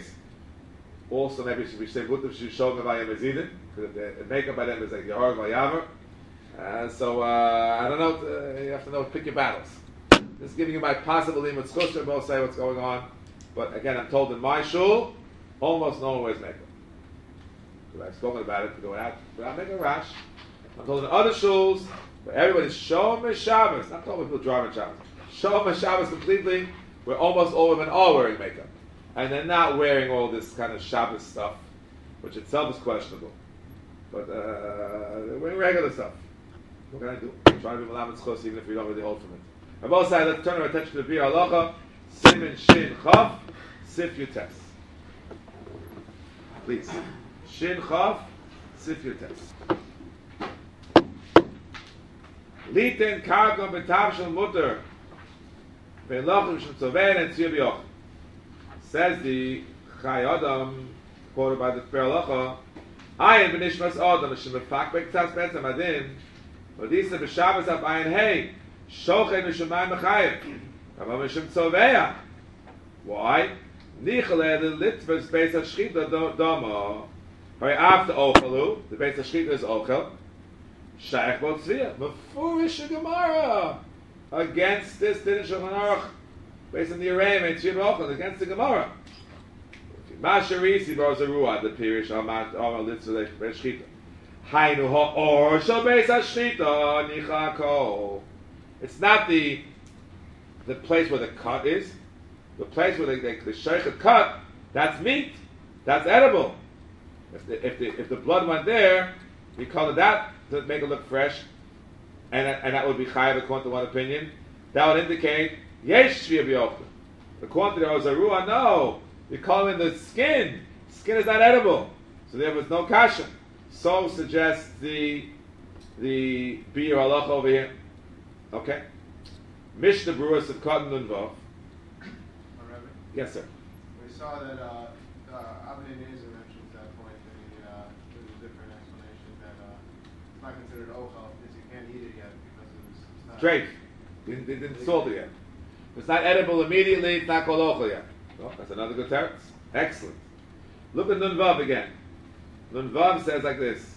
Also, maybe we say Butav should show Mevayim Ezidin, because the makeup by them is like Yahar Vayavar. Uh, so, uh, I don't know, uh, you have to know, pick your battles. Just giving you my possible limit, Schuster both say what's going on. But again, I'm told in my shul, almost no one wears makeup. Because I've spoken about it, to go out without making a rash. I'm told in other shuls, where everybody's Shom Shabbos, not talking about people driving Shabbos, Shom Shabbos completely, where almost all women are wearing makeup. And they're not wearing all this kind of Shabbos stuff, which itself is questionable. But uh, they're wearing regular stuff. What can I do? I'm trying to be Malamed Schos even if we don't really hold from it. On both sides, let's turn our attention to the Bir Halacha, Simin Shin Chav, Sif Yutes. Please. Shin Chav, Sif Yutes. Liten Kargon B'Tav Shel Mutter, Ve'Lochem Shel Tzovein and Tzir B'Yoch. Says the Chai Adam, quoted by the Bir Halacha, Ayin B'Nishmas Adam, Hashem B'Fak B'Ktas B'Etzem Adin, V'Disa B'Shabbos Av Ayin Hei, Shochen Mishamayim Mechayev, Rabba Mishim Tzoveya. Why? Nichale the Litvas Beis HaShchita Dama. Right after Ochalu, the Beis HaShchita is Ochel. Shaykh Bo Tzviya, Mefurish Gemara against this Din Shulchan Aruch, based on the Aram and Tzviya Ochel against the Gemara. Masharisi Barzaruah, the Pirish Amat Omer Litzvah Beis HaShchita. Hainu ha'or shel Beis HaShchita nichako. It's not the the place where the cut is. The place where the, the, the sheikh cut, that's meat. That's edible. If the, if the, if the blood went there, we call it that to make it look fresh, and, and that would be chayav according to one opinion. That would indicate yesh shvia b'yochel. According to the Ozarua, no. We call it in the skin. Skin is not edible, so there was no kasha. So suggests the the Bir Halacha over here. Okay. Mishnah Berurah of Cotton and Vav. Yes, sir. We saw that uh, uh, Abnei Nezer mentions that point, and he, uh, there's a different explanation that uh, it's not considered ochel because you can't eat it yet because it's, it's not. Treif. They didn't, they didn't salt it yet. It's not edible immediately. It's not called ochel yet. Well, that's another good teretz. Excellent. Look at Nun Vav again. Nun Vav says like this.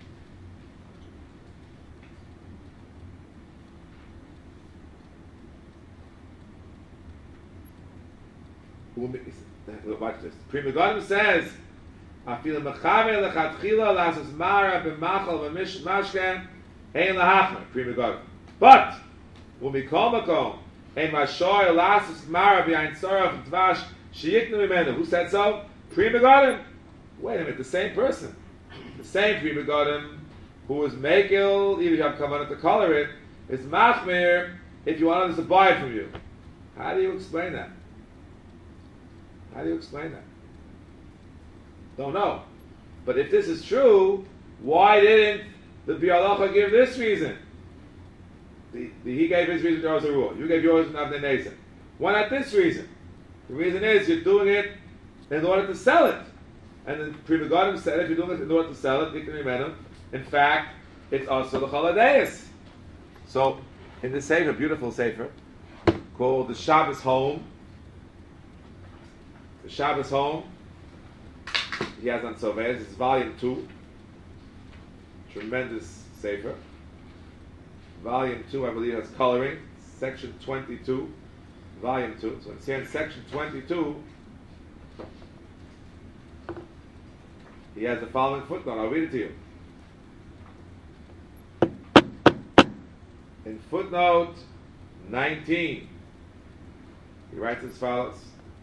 Watch this. Pri Megadim says, "Afil mechaver lechatchila lasus mara b'machal b'mishmashken ein lahachmer." Pri Megadim. But when we call makom ein mashoy lasus mara b'ayin tzorach dvash sheyiknu mimenu. Who said so? Pri Megadim. Wait a minute. The same person, the same Pri Megadim who was makil, even if you have kavanah to color it, is machmir if you want others to buy it from you. How do you explain that? How do you explain that? Don't know. But if this is true, why didn't the Bialacha give this reason? The, the, he gave his reason to rule. You gave yours in Avnei Nezer. Why not this reason? The reason is you're doing it in order to sell it. And the Pri Megadim said if you're doing it in order to sell it, in fact, it's also the Choladeis. So, in the Sefer, beautiful Sefer, called the Shabbos Home, the Shabbos Home, he has on Soveis, it's volume two, tremendous Sefer. Volume two, I believe, has coloring, section twenty-two, volume two. So it's here in section twenty-two, he has the following footnote, I'll read it to you. In footnote nineteen, he writes as follows.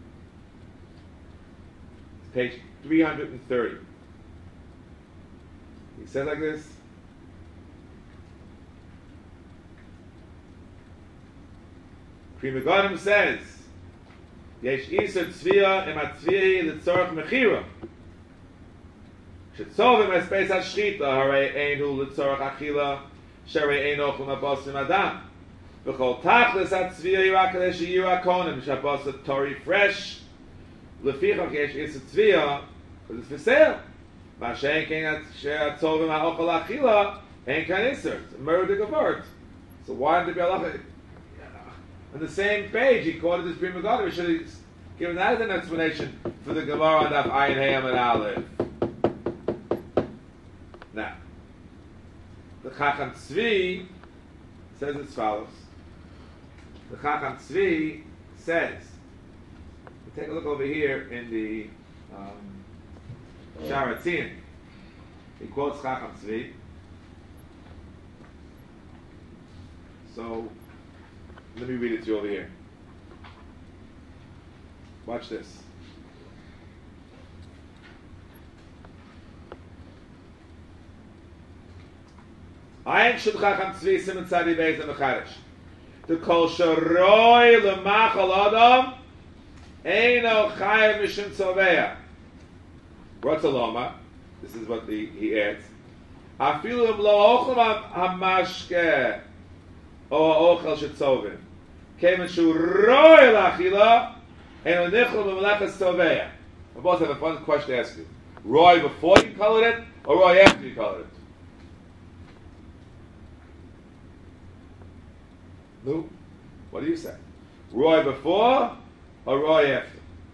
Page three hundred thirty. He says like this. Pri Megadim says, Yesh Isur Tzviya im Atzviyi L'tzorach Mechira. Shetzov im Espeis HaShrita Harei Einu L'tzorach Achila Sharei Einu Ochel Mabosim Adam. V'chol Tachlis HaTzviya Yira Kadesh Yira Konim Shabbosa Tori Fresh Lefichach yesh isur tzviya, because it's for sale. Mashen ken she'atzovim ha'ochel achila, ain't kan isur. It's a murder gevurt. So why did the Bialacha? On the same page, he quoted this Pri Megadim. We should have given that as an explanation for the Gemara on Daf Ayin Hey Amud Aleph. Now, the Chacham Tzvi says as follows. The Chacham Tzvi says, take a look over here in the um, Shara Tzin. He quotes Chacham Tzvi. So, let me read it to you over here. Watch this. Ayin Shud Chacham Tzvi Siman Tzadi Beis HaMecharish. The Kol Sharoi L'Machal Adam Eino Chayav Mishum Tzoveya. What's a loma? This is what the, he adds. Afilu im lo ochel hamashke o ochel shetzovim. Kemen shu roi lachila and nichol b'melechas tzoveya. I both have a fun question to ask you. Roi before you colored it or roi after you colored it? No. What do you say? Roi before or Roy after?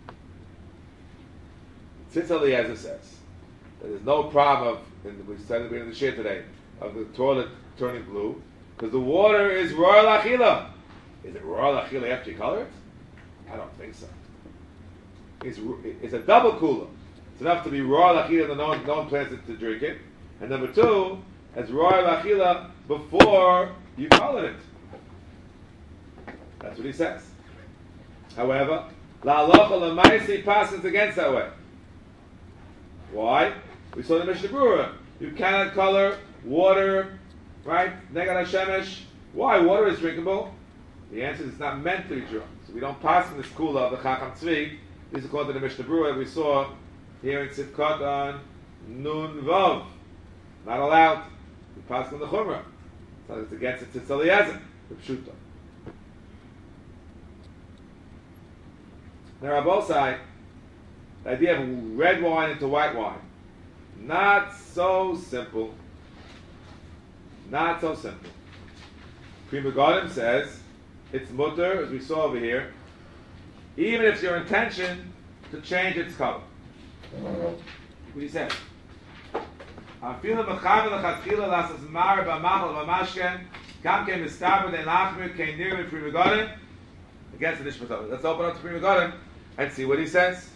Tzitz Eliezer says that there's no problem of, and we said it in the shir today, of the toilet turning blue, because the water is Royal Achila. Is it Royal Achila after you color it? I don't think so. It's, it's a double cooler. It's enough to be Royal Achila that no one, no one plans to, to drink it. And number two, it's Royal Achila before you color it. That's what he says. However, La Halacha L'Maisi passes against that way. Why? We saw the Mishnah Berurah. You cannot color water, right? Negad HaShemesh. Why? Water is drinkable. The answer is it's not meant to be drunk. So we don't pass in the school of the Chacham Tzvi. This is according to the Mishnah Berurah we saw here in Sivkot on Nun Vav. Not allowed. We pass in the Chumrah. So it's against it Tzitz Eliezer, the Pshuta. Now, Rabosai, the idea of red wine into white wine, not so simple. Not so simple. Pri Megadim says it's mutter, as we saw over here, even if it's your intention to change its color. What do you say? Afilu mechaber lechatchila lasas mar b'machal b'mashken kam kein mistaber den lachmir kein nir with Pri Megadim against the Nishmat. Let's open up to Pri Megadim and see what he says.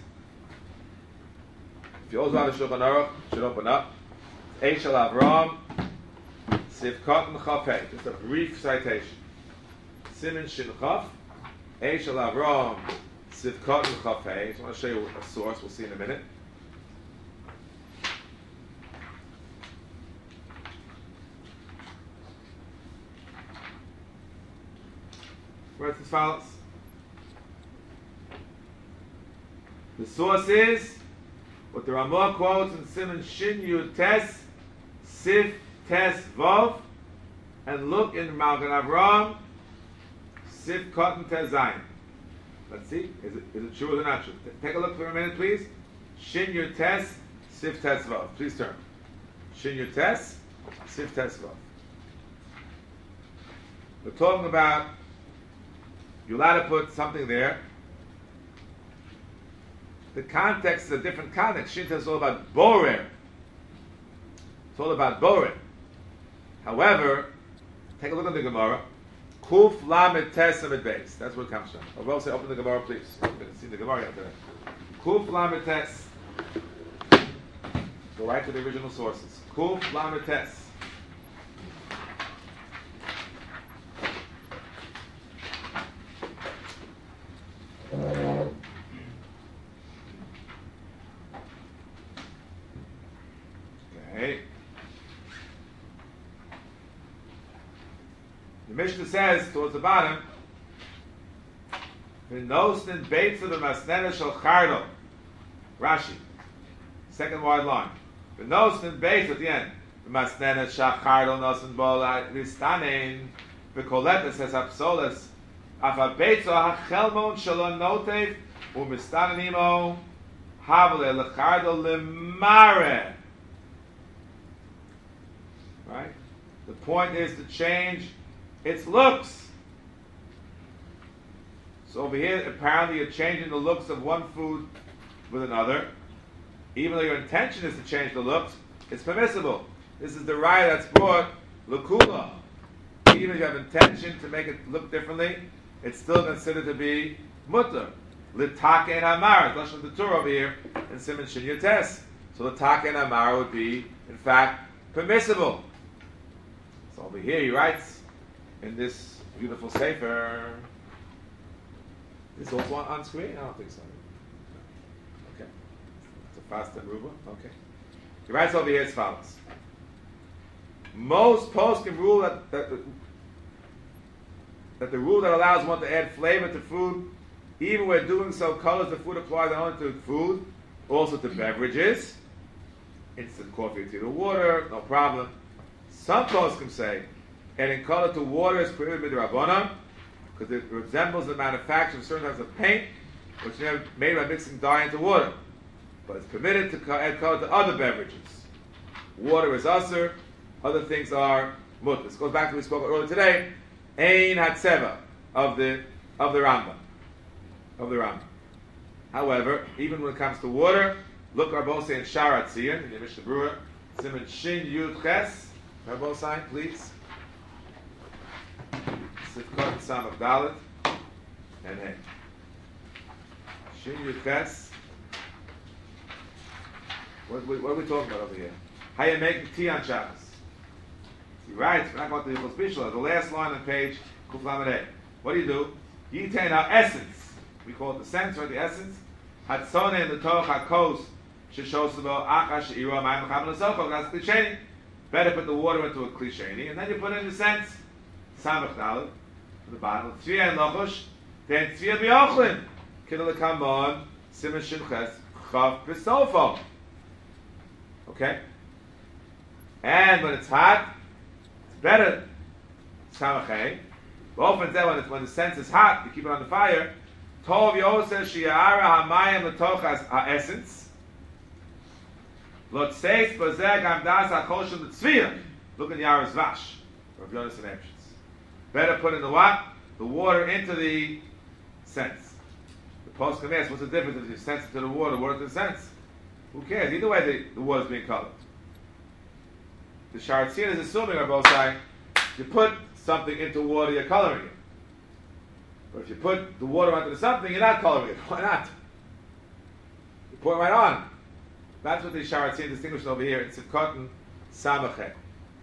If you also have a Shulchan Aruch, should open up. Eishel Avram, Sivkot and Chafei. Just a brief citation. Simin Shin Chaf, Eishel Avram, Sivkot and Chafei. I just want to show you a source. We'll see in a minute. Where's as follows? The source is what the Ramah quotes in Siman Shin Yud Tes, Sif Tes Vov, and look in Magen Avraham, Sif Cotton Tes Zayin. Let's see, is it, is it true or not true? Take a look for a minute, please. Shin Yud Tes, Sif Tes Vov. Please turn. Shin Yud Tes, Sif Tes Vov. We're talking about you're allowed to put something there. The context is a different context. Shinta is all about borer. It's all about borer. However, take a look at the Gemara. Kuf lamed tes amid base. That's where it comes from. I'll also say open the Gemara, please. I'm going to see the Gemara out there. Kuf lamed tes. Go right to the original sources. Kuf lamed tes. The Mishnah says towards the bottom, "V'nosnin beitzu b'masnena shel chardo." Rashi, second wide line. V'nosnin beitzu at the end. B'masnena shel chardo nosin bo listanein v'koletes es apsoles afa beitzu hachelmon shalon notev u'mistanenimo havle lechardo lemare. Right. The point is to change its looks. So over here, apparently you're changing the looks of one food with another. Even though your intention is to change the looks, it's permissible. This is the raya that's brought l'kula. Even if you have intention to make it look differently, it's still considered to be mutter. L'take and amar. It's lashon the Torah over here in Siman Shin Yud Tes. So l'take and amar would be, in fact, permissible. So over here he writes in this beautiful sefer. Is this also on, on screen? I don't think so. Okay. It's a fast and ruba. Okay. He writes over here as follows. Most posts can rule that, that, that the rule that allows one to add flavor to food, even when doing so colors the food applies not only to food, also to beverages. Instant coffee to the water, no problem. Some posts can say adding color to water is prohibited midrabanan because it resembles the manufacture of certain types of paint, which are made by mixing dye into water. But it's permitted to add color to other beverages. Water is usher, other things are mutter. This goes back to what we spoke about earlier today. Ein hatzeva of the of the Rambam. Of the Rambam. However, even when it comes to water, look Rabosai and Sharat Tzion in the Mishnah Berurah, Siman Shin Yud Ches. Rabosai, please. Sivkot Samach Dalet and Hey. Shin Yud Ches. What, what, what are we talking about over here? How you making tea on Shabbos? He writes, we're not going to the Yichus, the last line on page Kuf Lamed Hey. What do you do? You take our essence. We call it the sense, or the essence. Hatzone in the Torah HaKos Sheshosabo Acha She'ira Mayim Chav L'Soko. That's the Klisheni. Better put the water into a Klisheni, and then you put in the sense. Samach Dalet, to the bottom. Tzviya and Lochosh, then Tzviya B'Yochlin. Kidal Kamon, Siman Shin Ches, Chav B'Sofo. Okay? And when it's hot, it's better. Samach Hey. Often when, it's, when the sense is hot, you keep it on the fire. Tov Yosef Shiara Hamayim Letoch HaEssence. Lot Seis Bazeh Gamdas HaChoshen L'Tzviyah. Look in Yaris Vash. Rav Yonasan Emshitz. Better put in the what? The water into the sense. The post can ask, what's the difference if you sense it to the water, water to the sense? Who cares? Either way, the, the water is being colored. The Sharatzian is assuming, or both sides, you put something into water, you're coloring it. But if you put the water onto something, you're not coloring it. Why not? You pour it right on. That's what the Sharatzian distinguished over here in Sivkotan Samachet.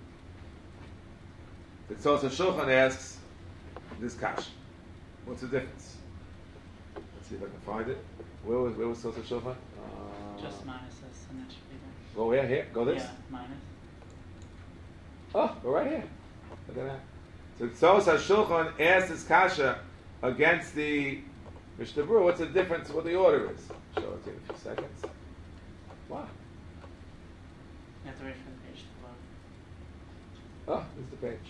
The Tzos HaShulchan asks this kash. What's the difference? Let's see if I can find it. Where was where was Tzos HaShulchan? Uh, Just minus this, and that should be there. Go where? Here? Go this? Yeah, minus. Oh, go right here. Look at that. So Tzos HaShulchan asks this kasha against the Mishnah Berurah. What's the difference? What the order is? Show it to you in a few seconds. Wow. You have to wait for the page to load. Oh, this is the page.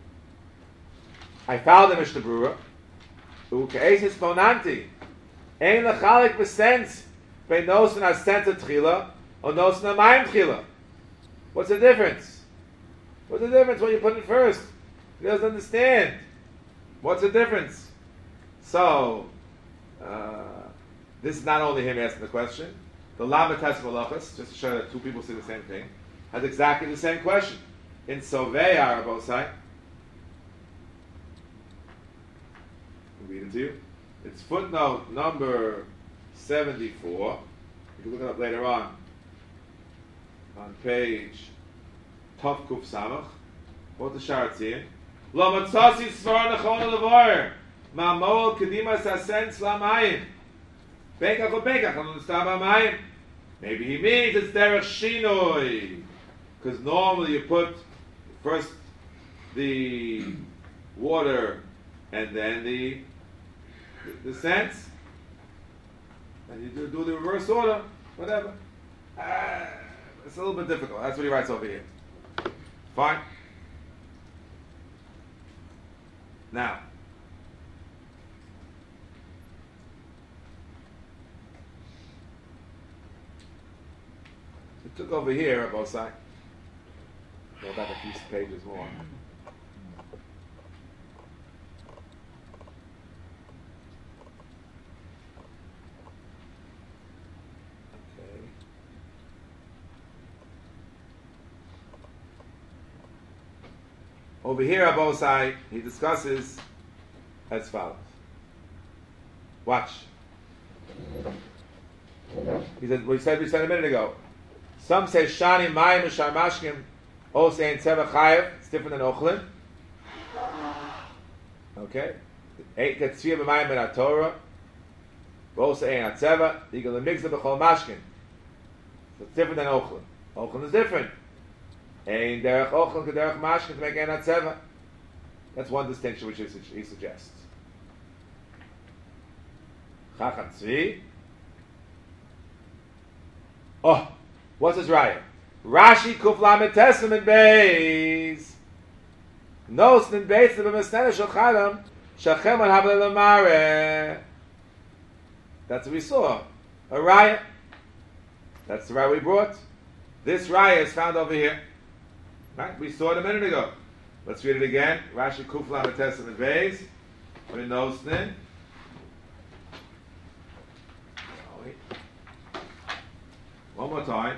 I found the Mishnah Berurah. Uke'esis ponanti. Ein lechalik b'sense bein nosen ha-sense tchila or nosen ha-mayim tchila. What's the difference? What's the difference when you put it first? He doesn't understand. What's the difference? So, uh, this is not only him asking the question. The Lamed Tes Malachos, just to show that two people see the same thing, has exactly the same question. In Sovei Arabosai, I'll read it to you. It's footnote number seventy-four. You can look it up later on. On page Tov Kuf Samach. What the Sharatzian? Lo matzasi svar nechon levar. Ma moel kedimas asens lamayim. Bekach or bekach, I don't understand about mayim. Maybe he means it's derech shinoi. Because normally you put first the water and then the the, the sense. And you do, do the reverse order, whatever. Uh, it's a little bit difficult. That's what he writes over here. Fine. Now, it took over here at both sides. Go back a few pages more. Okay. Over here at both sides, he discusses as follows. Watch. He said, what he said, we said a minute ago. Some say Shani Mayim Sharmashkim also in Tzeva Chayev. It's different than Ochlin. Okay. Eight Tetzviyah B'Mayim in Torah. Also in Tzeva. You can mix it b'Chol Mashkin. So it's different than Ochlin. Ochlin is different. Ein Derech Ochlin K'Derech Mashkin to make Ein Tzeva. That's one distinction which he suggests. Chacham Tzvi. Oh. What's his raya? Rashi Kuflamet Testament Beis. Nosnin Beis of a Mestana Shochanam Shachem on Havle Lamare. That's what we saw. A raya. That's the raya we brought. This raya is found over here. Right? We saw it a minute ago. Let's read it again. Rashi Kuflamet Testament Beis. With Nosnin. One more time.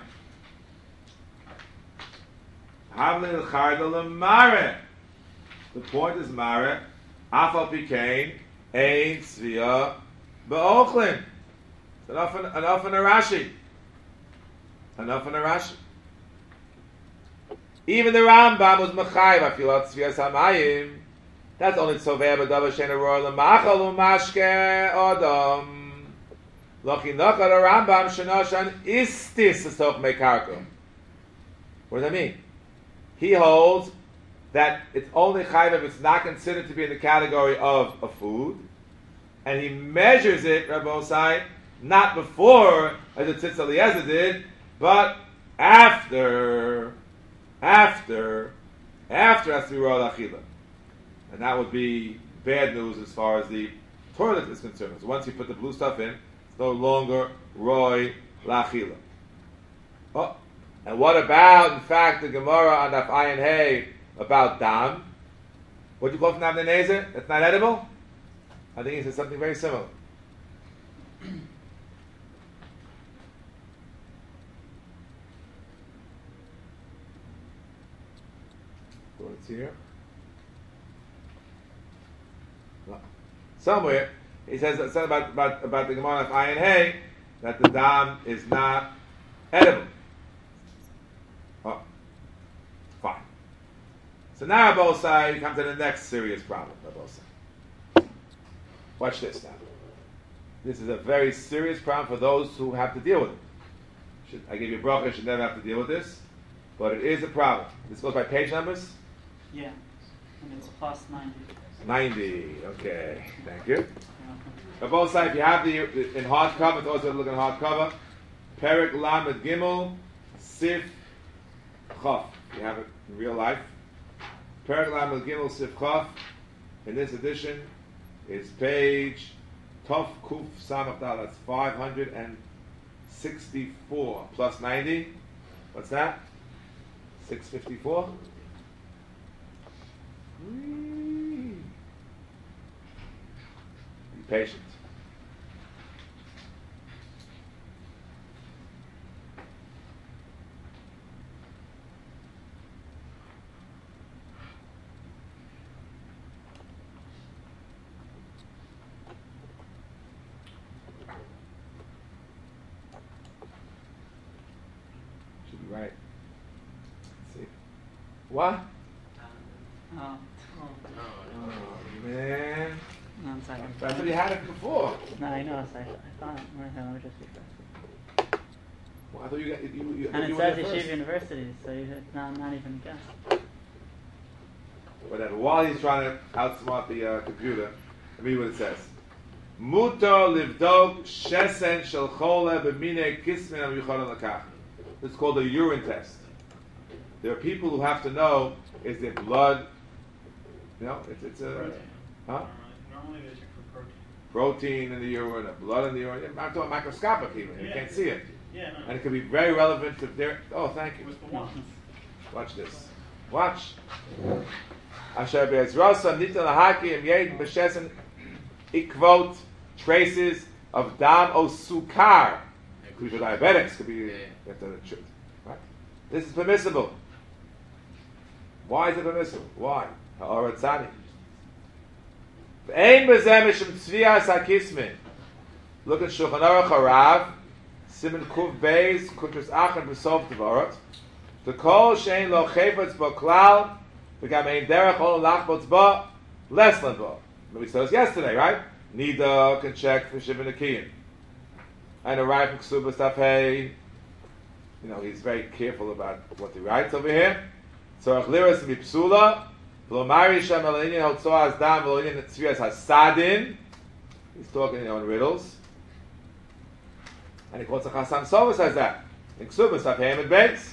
Havlin Chardal Mare. The point is Mare. Afal Pikain. Ein Tzviyah Ba'ochlin. Enough in, enough in a Rashi. Enough in a Rashi. Even the Rambam was Mechayiv. Afilat Tzviyah Samayim. That's only Tzoveh B'Davar Shein Roar L'Machal U'Mashke Odom. Lochi Nochad Rambam Shenoshan Istis Esoch Mekarko. What does that mean? He holds that it's only chayv if it's not considered to be in the category of a food, and he measures it, Rabbi Osai, not before, as the Tzitz Eliezer did, but after, after, after has to be royal achila, and that would be bad news as far as the toilet is concerned. So once you put the blue stuff in, it's no longer roy lachila. Oh, and what about, in fact, the Gemara on Daf Ayin Hey about dam? What do you call from Dam Nenezer? That's not edible? I think he said something very similar. So it's here. No. Somewhere he says something about, about, about the Gemara of Ayin Hey that the dam is not edible. Oh, fine. So now Rabosai, you come to the next serious problem, Rabosai. Watch this now. This is a very serious problem for those who have to deal with it. Should, I give you a bracha, you should never have to deal with this, but it is a problem. This goes by page numbers? Yeah. And it's plus ninety. ninety, okay, thank you. Rabosai, if you have the, in hardcover, it's also look in hardcover, Perek Lamed Gimel, Sif Chaf. You have it in real life. Perek Lamed Gimel Sif Chaf. In this edition, it's page Tov Kuf Samach Dal. That's five hundred sixty-four plus ninety. What's that? six fifty-four. Be patient. Right. Let's see. What? Oh. Oh, man. No, I'm sorry. I thought you had it before. No, I know. So I, I thought. Let me just refresh. Well, I thought you got you. you And you it were says there Yeshiva first. University, so you, it's not, not even a guess. Whatever. While he's trying to outsmart the uh, computer, let me read what it says. Mutar livdog shesen shel chole b'minei kismin amiyuchadon lakach. It's called a urine test. There are people who have to know, is there blood? You know, it's, it's a... Protein. Huh? Normally they check for protein. Protein in the urine, or blood in the urine. I'm talking microscopic even. You Yeah. can't see it. Yeah, no. And it can be very relevant if they're... Oh, thank you. What's the one? Watch this. Watch. Asher be'ezrasa nitan lahaki im yedin b'shesen ikvot traces of dam o sukar. Could be for diabetics. Could be Yeah. if they're the truth. Right? This is permissible. Why is it permissible? Why? Ha'or tzadi. V'ein b'zeh mishum tzvias ha'kismin. Look at Shulchan Aruch Harav, Siman Kuv Beis, Kutras Achan B'Sof Devorot. The kol shein lo chayvetz bo klal, v'gam ein derech ol lachbotz bo, less than bo. We saw this yesterday, right? Nida can check for Shiva Nekiyim. And a right from Ksubas Tafei, you know, he's very careful about what he writes over here. Tzorach liras mipsula, v'lomari shem elinian hotzoaz dam v'linian tzvias hasadin. He's talking, you know, in riddles. And he quotes a Chasam Sofer says that. In Ksubas Tafei and Beis.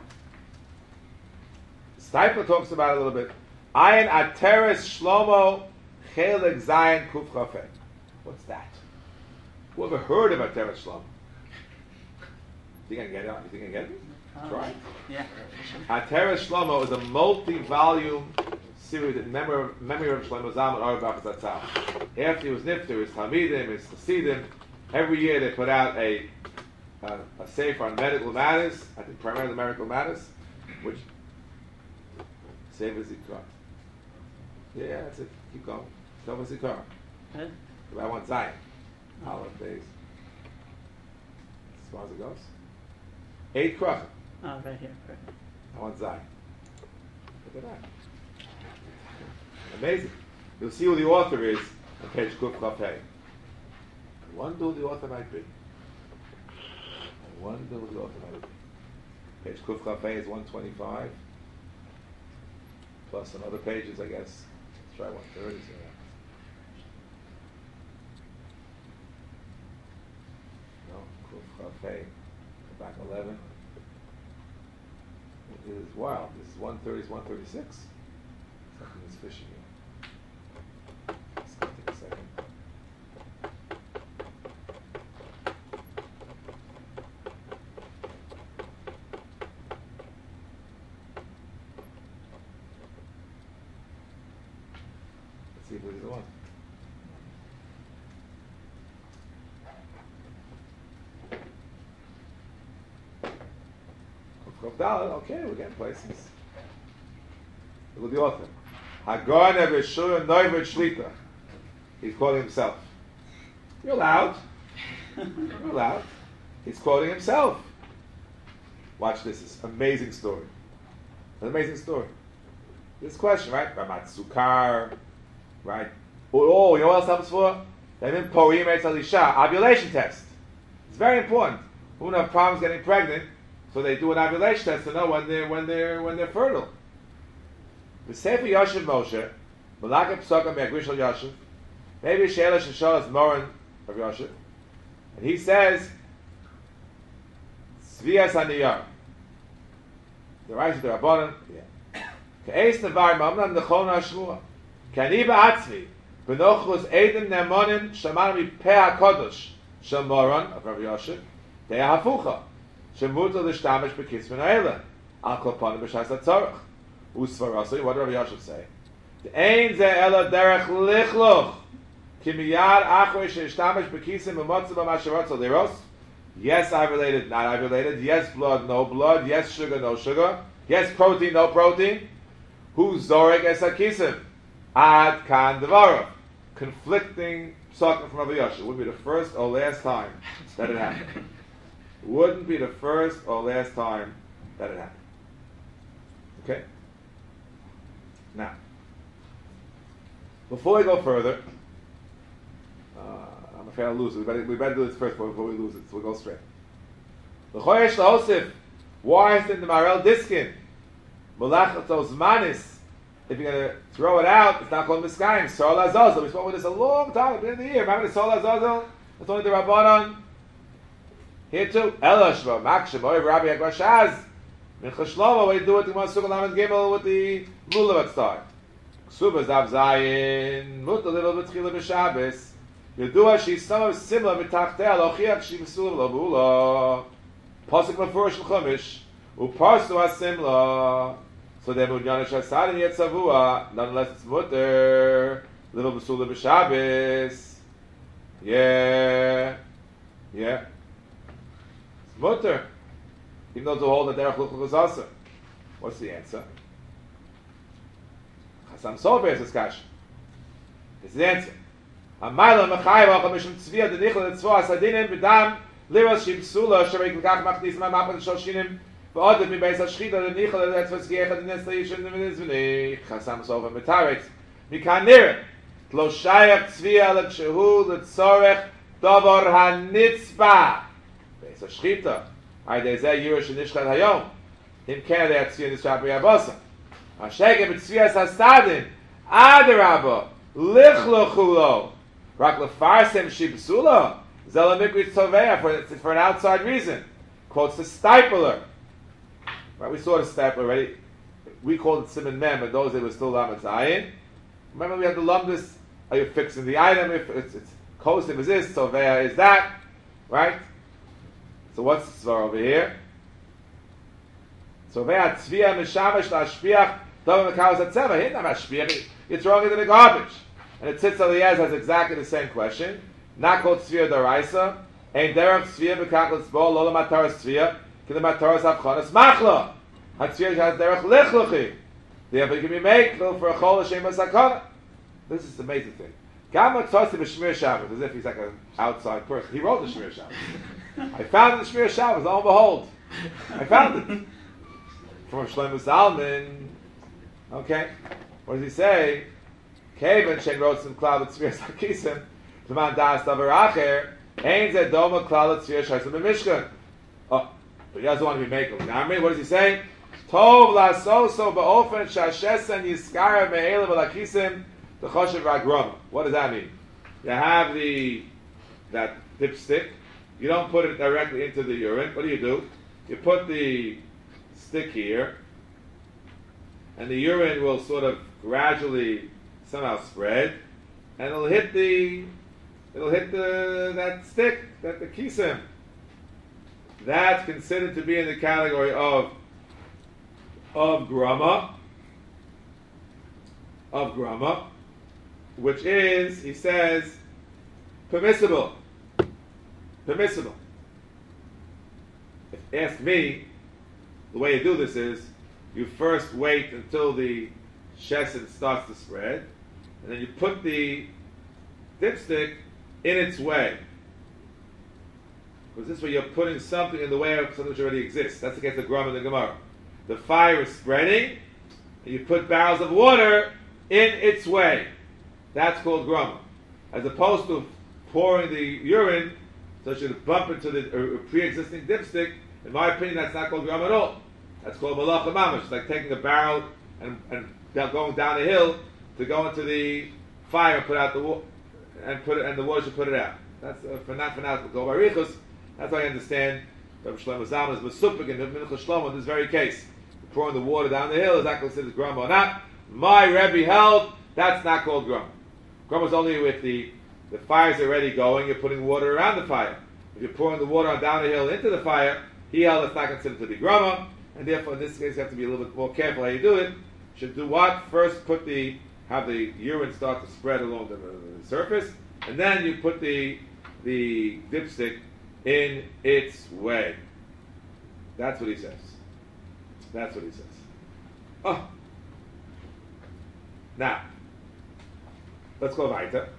Stipler talks about it a little bit. Ayin Ateres Shlomo Chelik Zayin Kuf Chafei. What's that? Who ever heard of Ateres Shlomo? You think I can get it? You think I can get it? Oh, Try. Yeah. Ateres Shlomo is a multi-volume series in memory, memory of Shlomo Zalman Auerbach Zatzal. After he was nifter, his Talmidim, his Hasidim, every year they put out a a, a sefer on medical matters. I think primarily medical matters, which Sefer Zikar. Yeah, that's it. Keep going. Sefer Zikar. Good. About one Zion. Holidays. As far as it goes. Eight krachim. Oh, right here. Right. I want Zion. Look at that. Amazing. You'll see who the author is on page Kuf Chaf Hey. I wonder who the author might be. I wonder who the author might be. Page Kuf Chaf Hey is one twenty-five. Plus some other pages, I guess. Let's try one thirty. So yeah. No, Kuf Chaf Hey. Go back eleven. It is wild. This is one thirty, is one thirty-six. Something is fishy here. It's going to take a second. keep it as one. Okay, we're getting places. Look at the author. Hagon Eveshur Noivet Shlita. He's quoting himself. You're allowed. You're allowed. He's quoting himself. Watch this. It's an amazing story. An amazing story. This question, right? Ramat Sukar, right? Oh, you know what else helps for? They mean Porim Eitz Alisha, ovulation test. It's very important. Women have problems getting pregnant, so they do an ovulation test to know when they're when they're when they're fertile. The Sefer Yoshev Moshe, Malaka Psaka Me'agrishal Yoshev, maybe Sheila Shashal is Moran of Yoshev, and he says, Svias Aniyar. The right of the Rabbanon, yeah. Ke'ez Nevar Mamnam Nechon HaShmua. K'ani ba'atzmi, B'nochus Eidim Ne'monim Shaman Mipeh HaKodosh, Shel Moran of Rabbi Yoshev, Te'eh HaFucha, Shemuto L'Shtamish B'Kismin Ha'ela, Al Kol Panim B'Shas HaTzorach. Usvarasi, what did Rabbi Yoshev say? Ein ze ela derech lichloch, ki miyad achrei she'ishtamish b'kisim b'motzi b'masharatz aliros. Yes, I related, not I related. Yes, blood, no blood. Yes, sugar, no sugar. Yes, protein, no protein. Who zorek es hakisim? Ad kan devarav. Conflicting psakim from Rabbi Yoshev. Would be the first or last time that it happened. Wouldn't be the first or last time that it happened. Okay? Now, before we go further, uh, I'm afraid I'll lose it. We better, we better do this first before we lose it, so we'll go straight. L'choyesh la'osif, why is in the Marel Diskin? Malachatos manis. If you're going to throw it out, it's not called miskayim. Sol azazel. We spoke with this a long time at the end of the year. Remember the sol azazel? That's only the Rabbanon. Here too. Elashva, makshem, oiv Rabbi Agashaz. Mincha Shlomo, what do you do with the Gemara Sukkah Lamed Gimel with the Lulav start? Ksubas Dav Zayin, Mut a little bit Tchila b'Shabbos. Yedua she's some similar b'Tachtea Lochiach she V'Sulav Lavula. Pasuk Mefurish L'Chumish Uparsu HaSimla. So then Unyanish HaSadin Yetzavua. Nonetheless it's Mutter little V'Sulav b'Shabbos. Yeah, yeah. It's Mutter. Even though to hold the derech luchuk is also. What's the answer? Chasam Sofer is this question. This is the answer. Amayla mechayv acham mishum tzviyah denichel etzvo asadinim b'dam liros shim psula shavik l'kach machnis ma'mapad shoshinim v'odem mibeis hashchita denichel etzvo tzgiecha dines leishim deminis Chasam Sofer metaretz mikan nireh tlo shayach tzviyah l'kshehu l'tzorech davar hanitzba beis hashchita I they say Yerush Nishchat Hayom. Him Canada at Tzviyah Nishabri Abasa. Hashegem Tzviyah Sasadin. Adarabba. Lichlochulo. Rak Lefarsem Shibsula. Zela Mikrit Tovea for for an outside reason. Quotes the Stipler. Right, we saw the Stipler already. We called it Simon Mem, but those days were still Lamed Zayin. Remember we had the lumdus. Are you fixing the item? If it's, it's Kosim is this, Tovea is that. Right? So what's the svar over here? So ve'at tzviyah mishamash la'ashpiach davar mekavos hatzeva. Here, not mashpiach. It's wrong into the garbage. And the Tzitz Eliezer has exactly the same question. Not called tzviyah daraisa. Ein derech tzviyah b'kach l'tzbo lo l'mataras tzviyah ki l'mataras avchonas machla. HaTzviyah has derech lichluchi. Therefore, it can be made for a chol l'shem ha'sakona. This is the amazing thing. Gama tzvasi b'shmir Shabbos, as if he's like an outside person. He wrote the Shmir Shabbos. I found the Shmir Shabbos, lo and behold. I found it. From Shlomo Zalman. Okay. What does he say? Kevin Shen wrote some cloud of Tzvir Sakisim. Zman Das Davar Acher. Ein Zed Doma cloud of Tzvir Shaisim B'Mishkan. Oh, but he doesn't want to be making. What does he say? Tov la so ba'ofen shashesen yiskara me'ele v'lakisim t'choshev ragrom. What does that mean? You have the that dipstick. You don't put it directly into the urine. What do you do? You put the stick here, and the urine will sort of gradually somehow spread, and it'll hit the it'll hit the that stick, that the kisim. That's considered to be in the category of of grama, of grama, which is, he says, permissible. Permissible. If you ask me, the way you do this is, you first wait until the chesed starts to spread, and then you put the dipstick in its way. Because this way you're putting something in the way of something which already exists. That's against the Gram and the Gemara. The fire is spreading, and you put barrels of water in its way. That's called Gram. As opposed to pouring the urine, so it should bump into the uh, pre-existing dipstick. In my opinion, that's not called Gram at all. That's called Malacha Mamash. It's like taking a barrel and, and going down a hill to go into the fire and put out the water, and put it, and the water should put it out. That's uh, for not for now. Go by Richos. That's how I understand. Rabbi Shlomo Zalman is Mesupik in the Mincha Shlomo in this very case. Pouring the water down the hill is that considered Gram or not? My Rebbe held that's not called Gram. Gram is only with the the fire's already going. You're putting water around the fire. If you're pouring the water down the hill into the fire, he held it's not considered to be Gram. And therefore, in this case, you have to be a little bit more careful how you do it. You should do what? First, put the have the urine start to spread along the, the surface, and then you put the the dipstick in its way. That's what he says. That's what he says. Oh, now let's go weiter.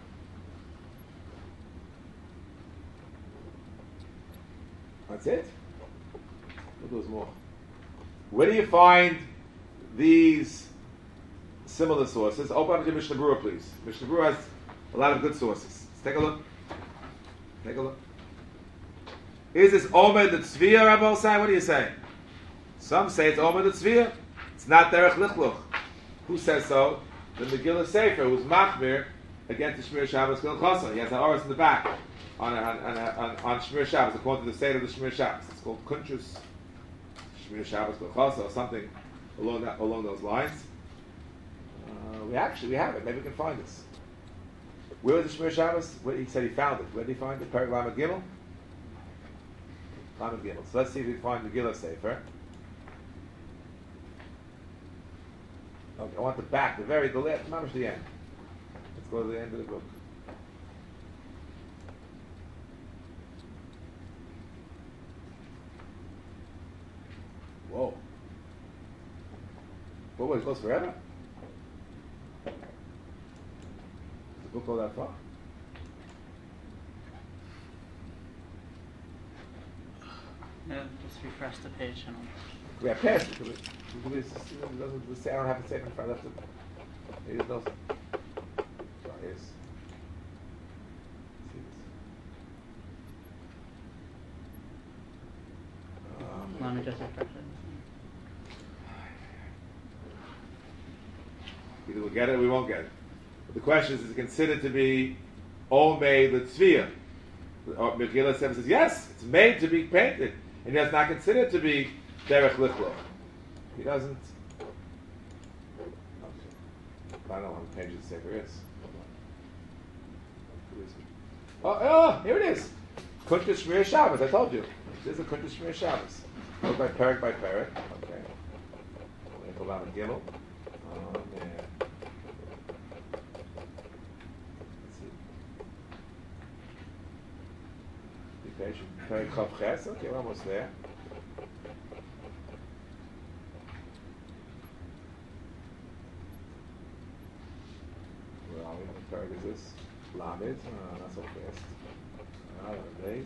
That's it. We'll do more. Where do you find these similar sources? Open up to Mishnah Berurah, please. Mishnah Berurah has a lot of good sources. Let's take a look. Take a look. Is this Omer the Tzviya, Rabbi Osai? What do you say? Some say it's Omer the Tzviya. It's not Derech Lichluch. Who says so? The Megillah Sefer, who's Machmir against the Shmir Shabbos Gil Chosar. He has an oris in the back on on on, on, on Shmir Shabbos, according to the state of the Shmir Shabbos. It's called Kuntrus Shmir Shabbos Gil Chosar, or something along that along those lines. Uh, we actually we have it. Maybe we can find this. Where was the Shmir Shabbos? Where, he said he found it. Where did he find it? Perek Lamed Gimel. Lamed Gimel. So let's see if we can find the Megillah Sefer. Okay, I want the back, the very, the last, not the end. Let's go to the end of the book. Whoa. What was it close forever? Does the book go that far? Yeah, just refresh the page and Yeah, pass it. Because it, because it doesn't say, I don't have to say it in front of it. It is those. Sorry, yes. See this. Um, let me just refresh it. Either we'll get it or we won't get it. But the question is, is it considered to be Omei the Tzviya? Or Megillah seven says, yes, it's made to be painted. And it's not considered to be Derech Lichloch. He doesn't. Okay. I don't know how many pages the Sefer is. Oh, oh, here it is. Kuntrus Shmir Shabbos, I told you. This is a Kuntrus Shmir Shabbos. Look by Perek by Perek. Okay. We'll go down to Gimel. Oh, man. Let's see. Be patient. Perek Chav Ches. Okay, we're almost there. Where are we? What perek is this? Lamed. Oh, not so fast. Ah, the days.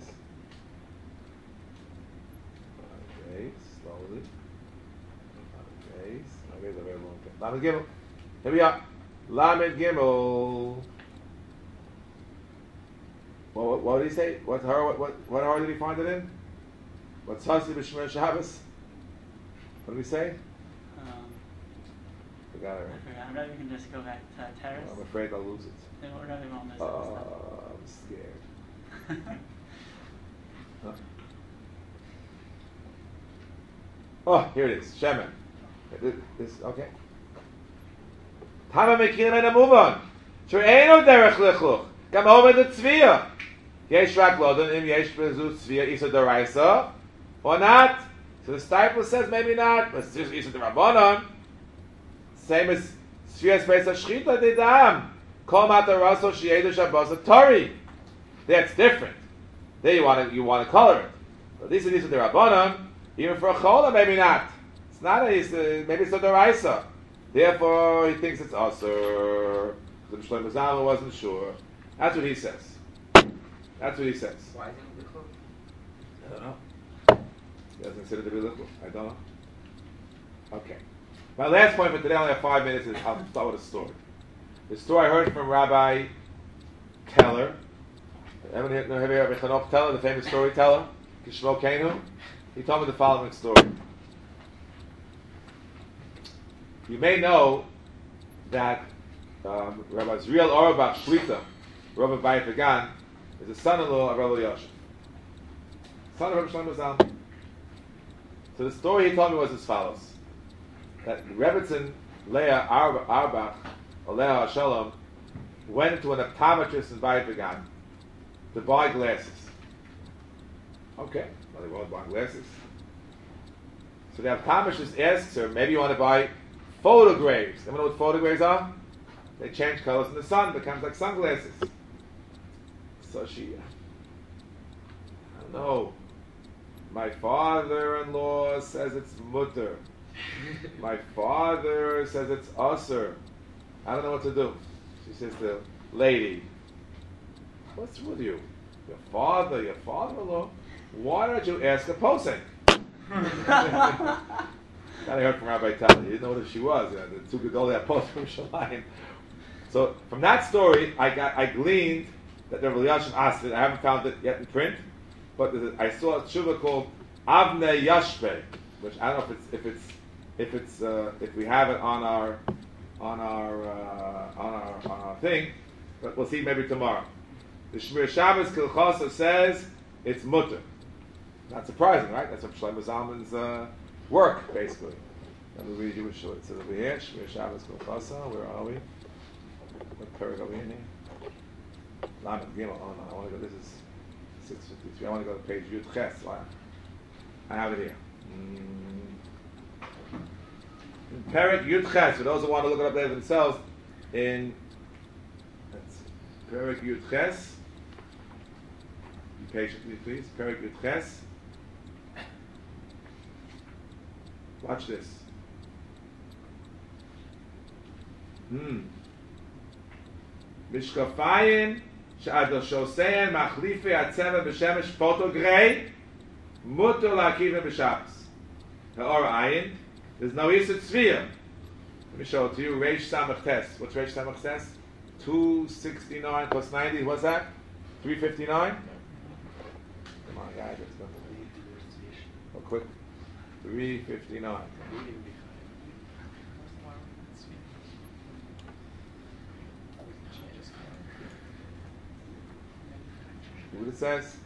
Days, slowly. Days. Okay, it's a very long time. Lamed Gimel. Here we are. Lamed Gimel. Well, what, what did he say? What hora? What, what, what hora did he find it in? What's Hasi b'Shmir Shabbos? What did we say? Um, Forgot it, right? I forgot. Maybe we can just go back to Terrace. I'm afraid I'll lose it. No, we're not even on this. Oh, I'm scared. Huh? Oh, here it is. Shemen. This, this okay. Tama mekilim and move on. She'eino derech lichluch. Gam over the tzviya. Yesh rak lodon im yesh bezu tzviya isa deraisa or not. So the Stipler says maybe not, but it's isa derabanan. Same as tzviya space of shchita de dam. Kol matar raso sheyedu shabbos tori. That's different. There you want to you want to color it. But these are these are the rabbanon. Even for a chola, maybe not. It's not a uh, maybe it's a deraisa. Therefore, he thinks it's asur. The Shlomo Zalman wasn't sure. That's what he says. That's what he says. Why is it lichur? I don't know. He doesn't consider it to be lichur. I don't know. Okay. My last point for today, I only have five minutes, is I'll start with a story. The story I heard from Rabbi Teller. Everyone have you heard of Chanoch Teller, the famous storyteller? Kishmo Kenu? He told me the following story. You may know that um, Rabbi Zriel Auerbach Shlita, Rabbi Bayit Pagan, is the son-in-law of Rabbi Yosef, son of Rabbi Shlomo Zalman. So the story he told me was as follows: that Rebbetzin Leah Auerbach, or Leah Shalom, went to an optometrist in Bayit Pagan to buy glasses. Okay, well, they want to buy glasses. So the optometrist asks her, maybe you want to buy photographs. Anyone know what photographs are? They change colors in the sun, becomes like sunglasses. So she, I don't know. My father-in-law says it's mutter. My father says it's usser. I don't know what to do. She says to the lady, what's with you? Your father, your father-in-law? Why don't you ask a posek? That I heard from Rabbi Teller. He didn't know who she was. You know, the two Gedolei that post from Shalayim. So from that story, I got I gleaned that the Rabbi Yashin asked it. I haven't found it yet in print, but I saw a tshuva called Avnei Yashpe, which I don't know if it's if it's if it's uh, if we have it on our on our uh, on our on our thing, but we'll see maybe tomorrow. The Shmir Shabbos Kilchasa says it's mutter. Not surprising, right? That's what Shlomo Zalman's uh, work, basically. Let me read you what it says over here. Shmir Shabbos Kilchasa. Where are we? What period are we in here? Lamed Gimel. Oh no, I want to go. This is six fifty-three. I want to go to page Yud Ches. I have it here. Mm. In Perek Yud Ches. For those who want to look it up there themselves, in let's see, Perek Yud Ches. Be patient with me, please. Perek Yud Ches. Watch this. Hmm. Mishkafayim she'ad l'shosein machlifi atzeva b'shemesh photogrei mutter la'akivim b'shabbos. Ha'or ayin. There's no yisud tzviyah. Let me show it to you. Reish Samach Tes. What's Reish Samach Tes? two sixty-nine plus ninety. What's that? three fifty-nine? Come on, guys. Let's go. Real quick. three fifty-nine. See what it says?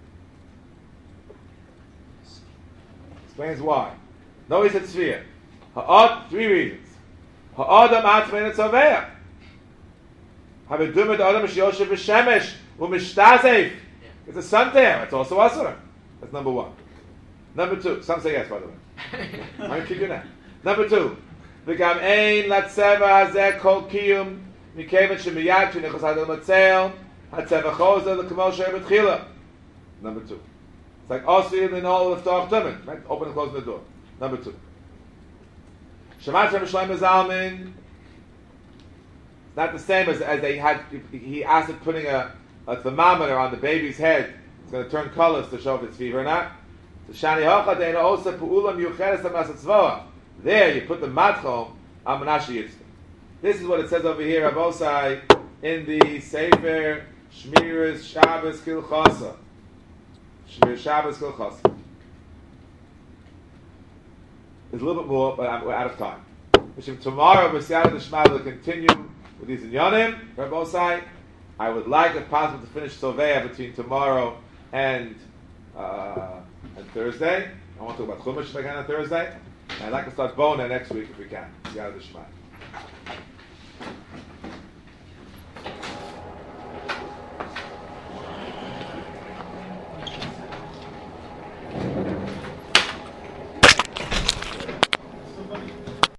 Explains why. No, he said Tzviyah. Ha'ad, three reasons. Ha'adam atzmein etzaveya. Havedumet adam sheyoshev b'shemesh u'mishtazef. It's a suntan. It's also asur. That's number one. Number two. Some say yes, by the way. I'm keeping that. Number two. V'gam ein latzeva hazeh kol kiyum mikeven shemiyad shenichos hadol matzel hatzeva chozer l'kamo she'er b'tchila. Number two. It's like also in all of Torah Tumen, right? Open and closing the door. Number two. Shemat Rabbi Shlomo Zalman. It's not the same as, as they had. He asked it putting a, a thermometer on the baby's head. It's going to turn colors to show if it's fever or not. So Shani Hocha Deina Osa Pu'ulam Yucheres HaMasatzvoa. There you put the matchom on Menashe Yitzchak. This is what it says over here, Rabosai, in the Sefer Shmiras Shabbos Kilchasa. Shmir Shabbos Kilchasa. There's a little bit more, but I'm, we're out of time. Mishim tomorrow, B'siyad D'Shma will continue with these inyanim. Rabosai, I would like, if possible, to finish Soveya between tomorrow and uh, and Thursday. I want to talk about Chumash if I can on Thursday. And I'd like to start Bona next week if we can. B'siyad D'Shma.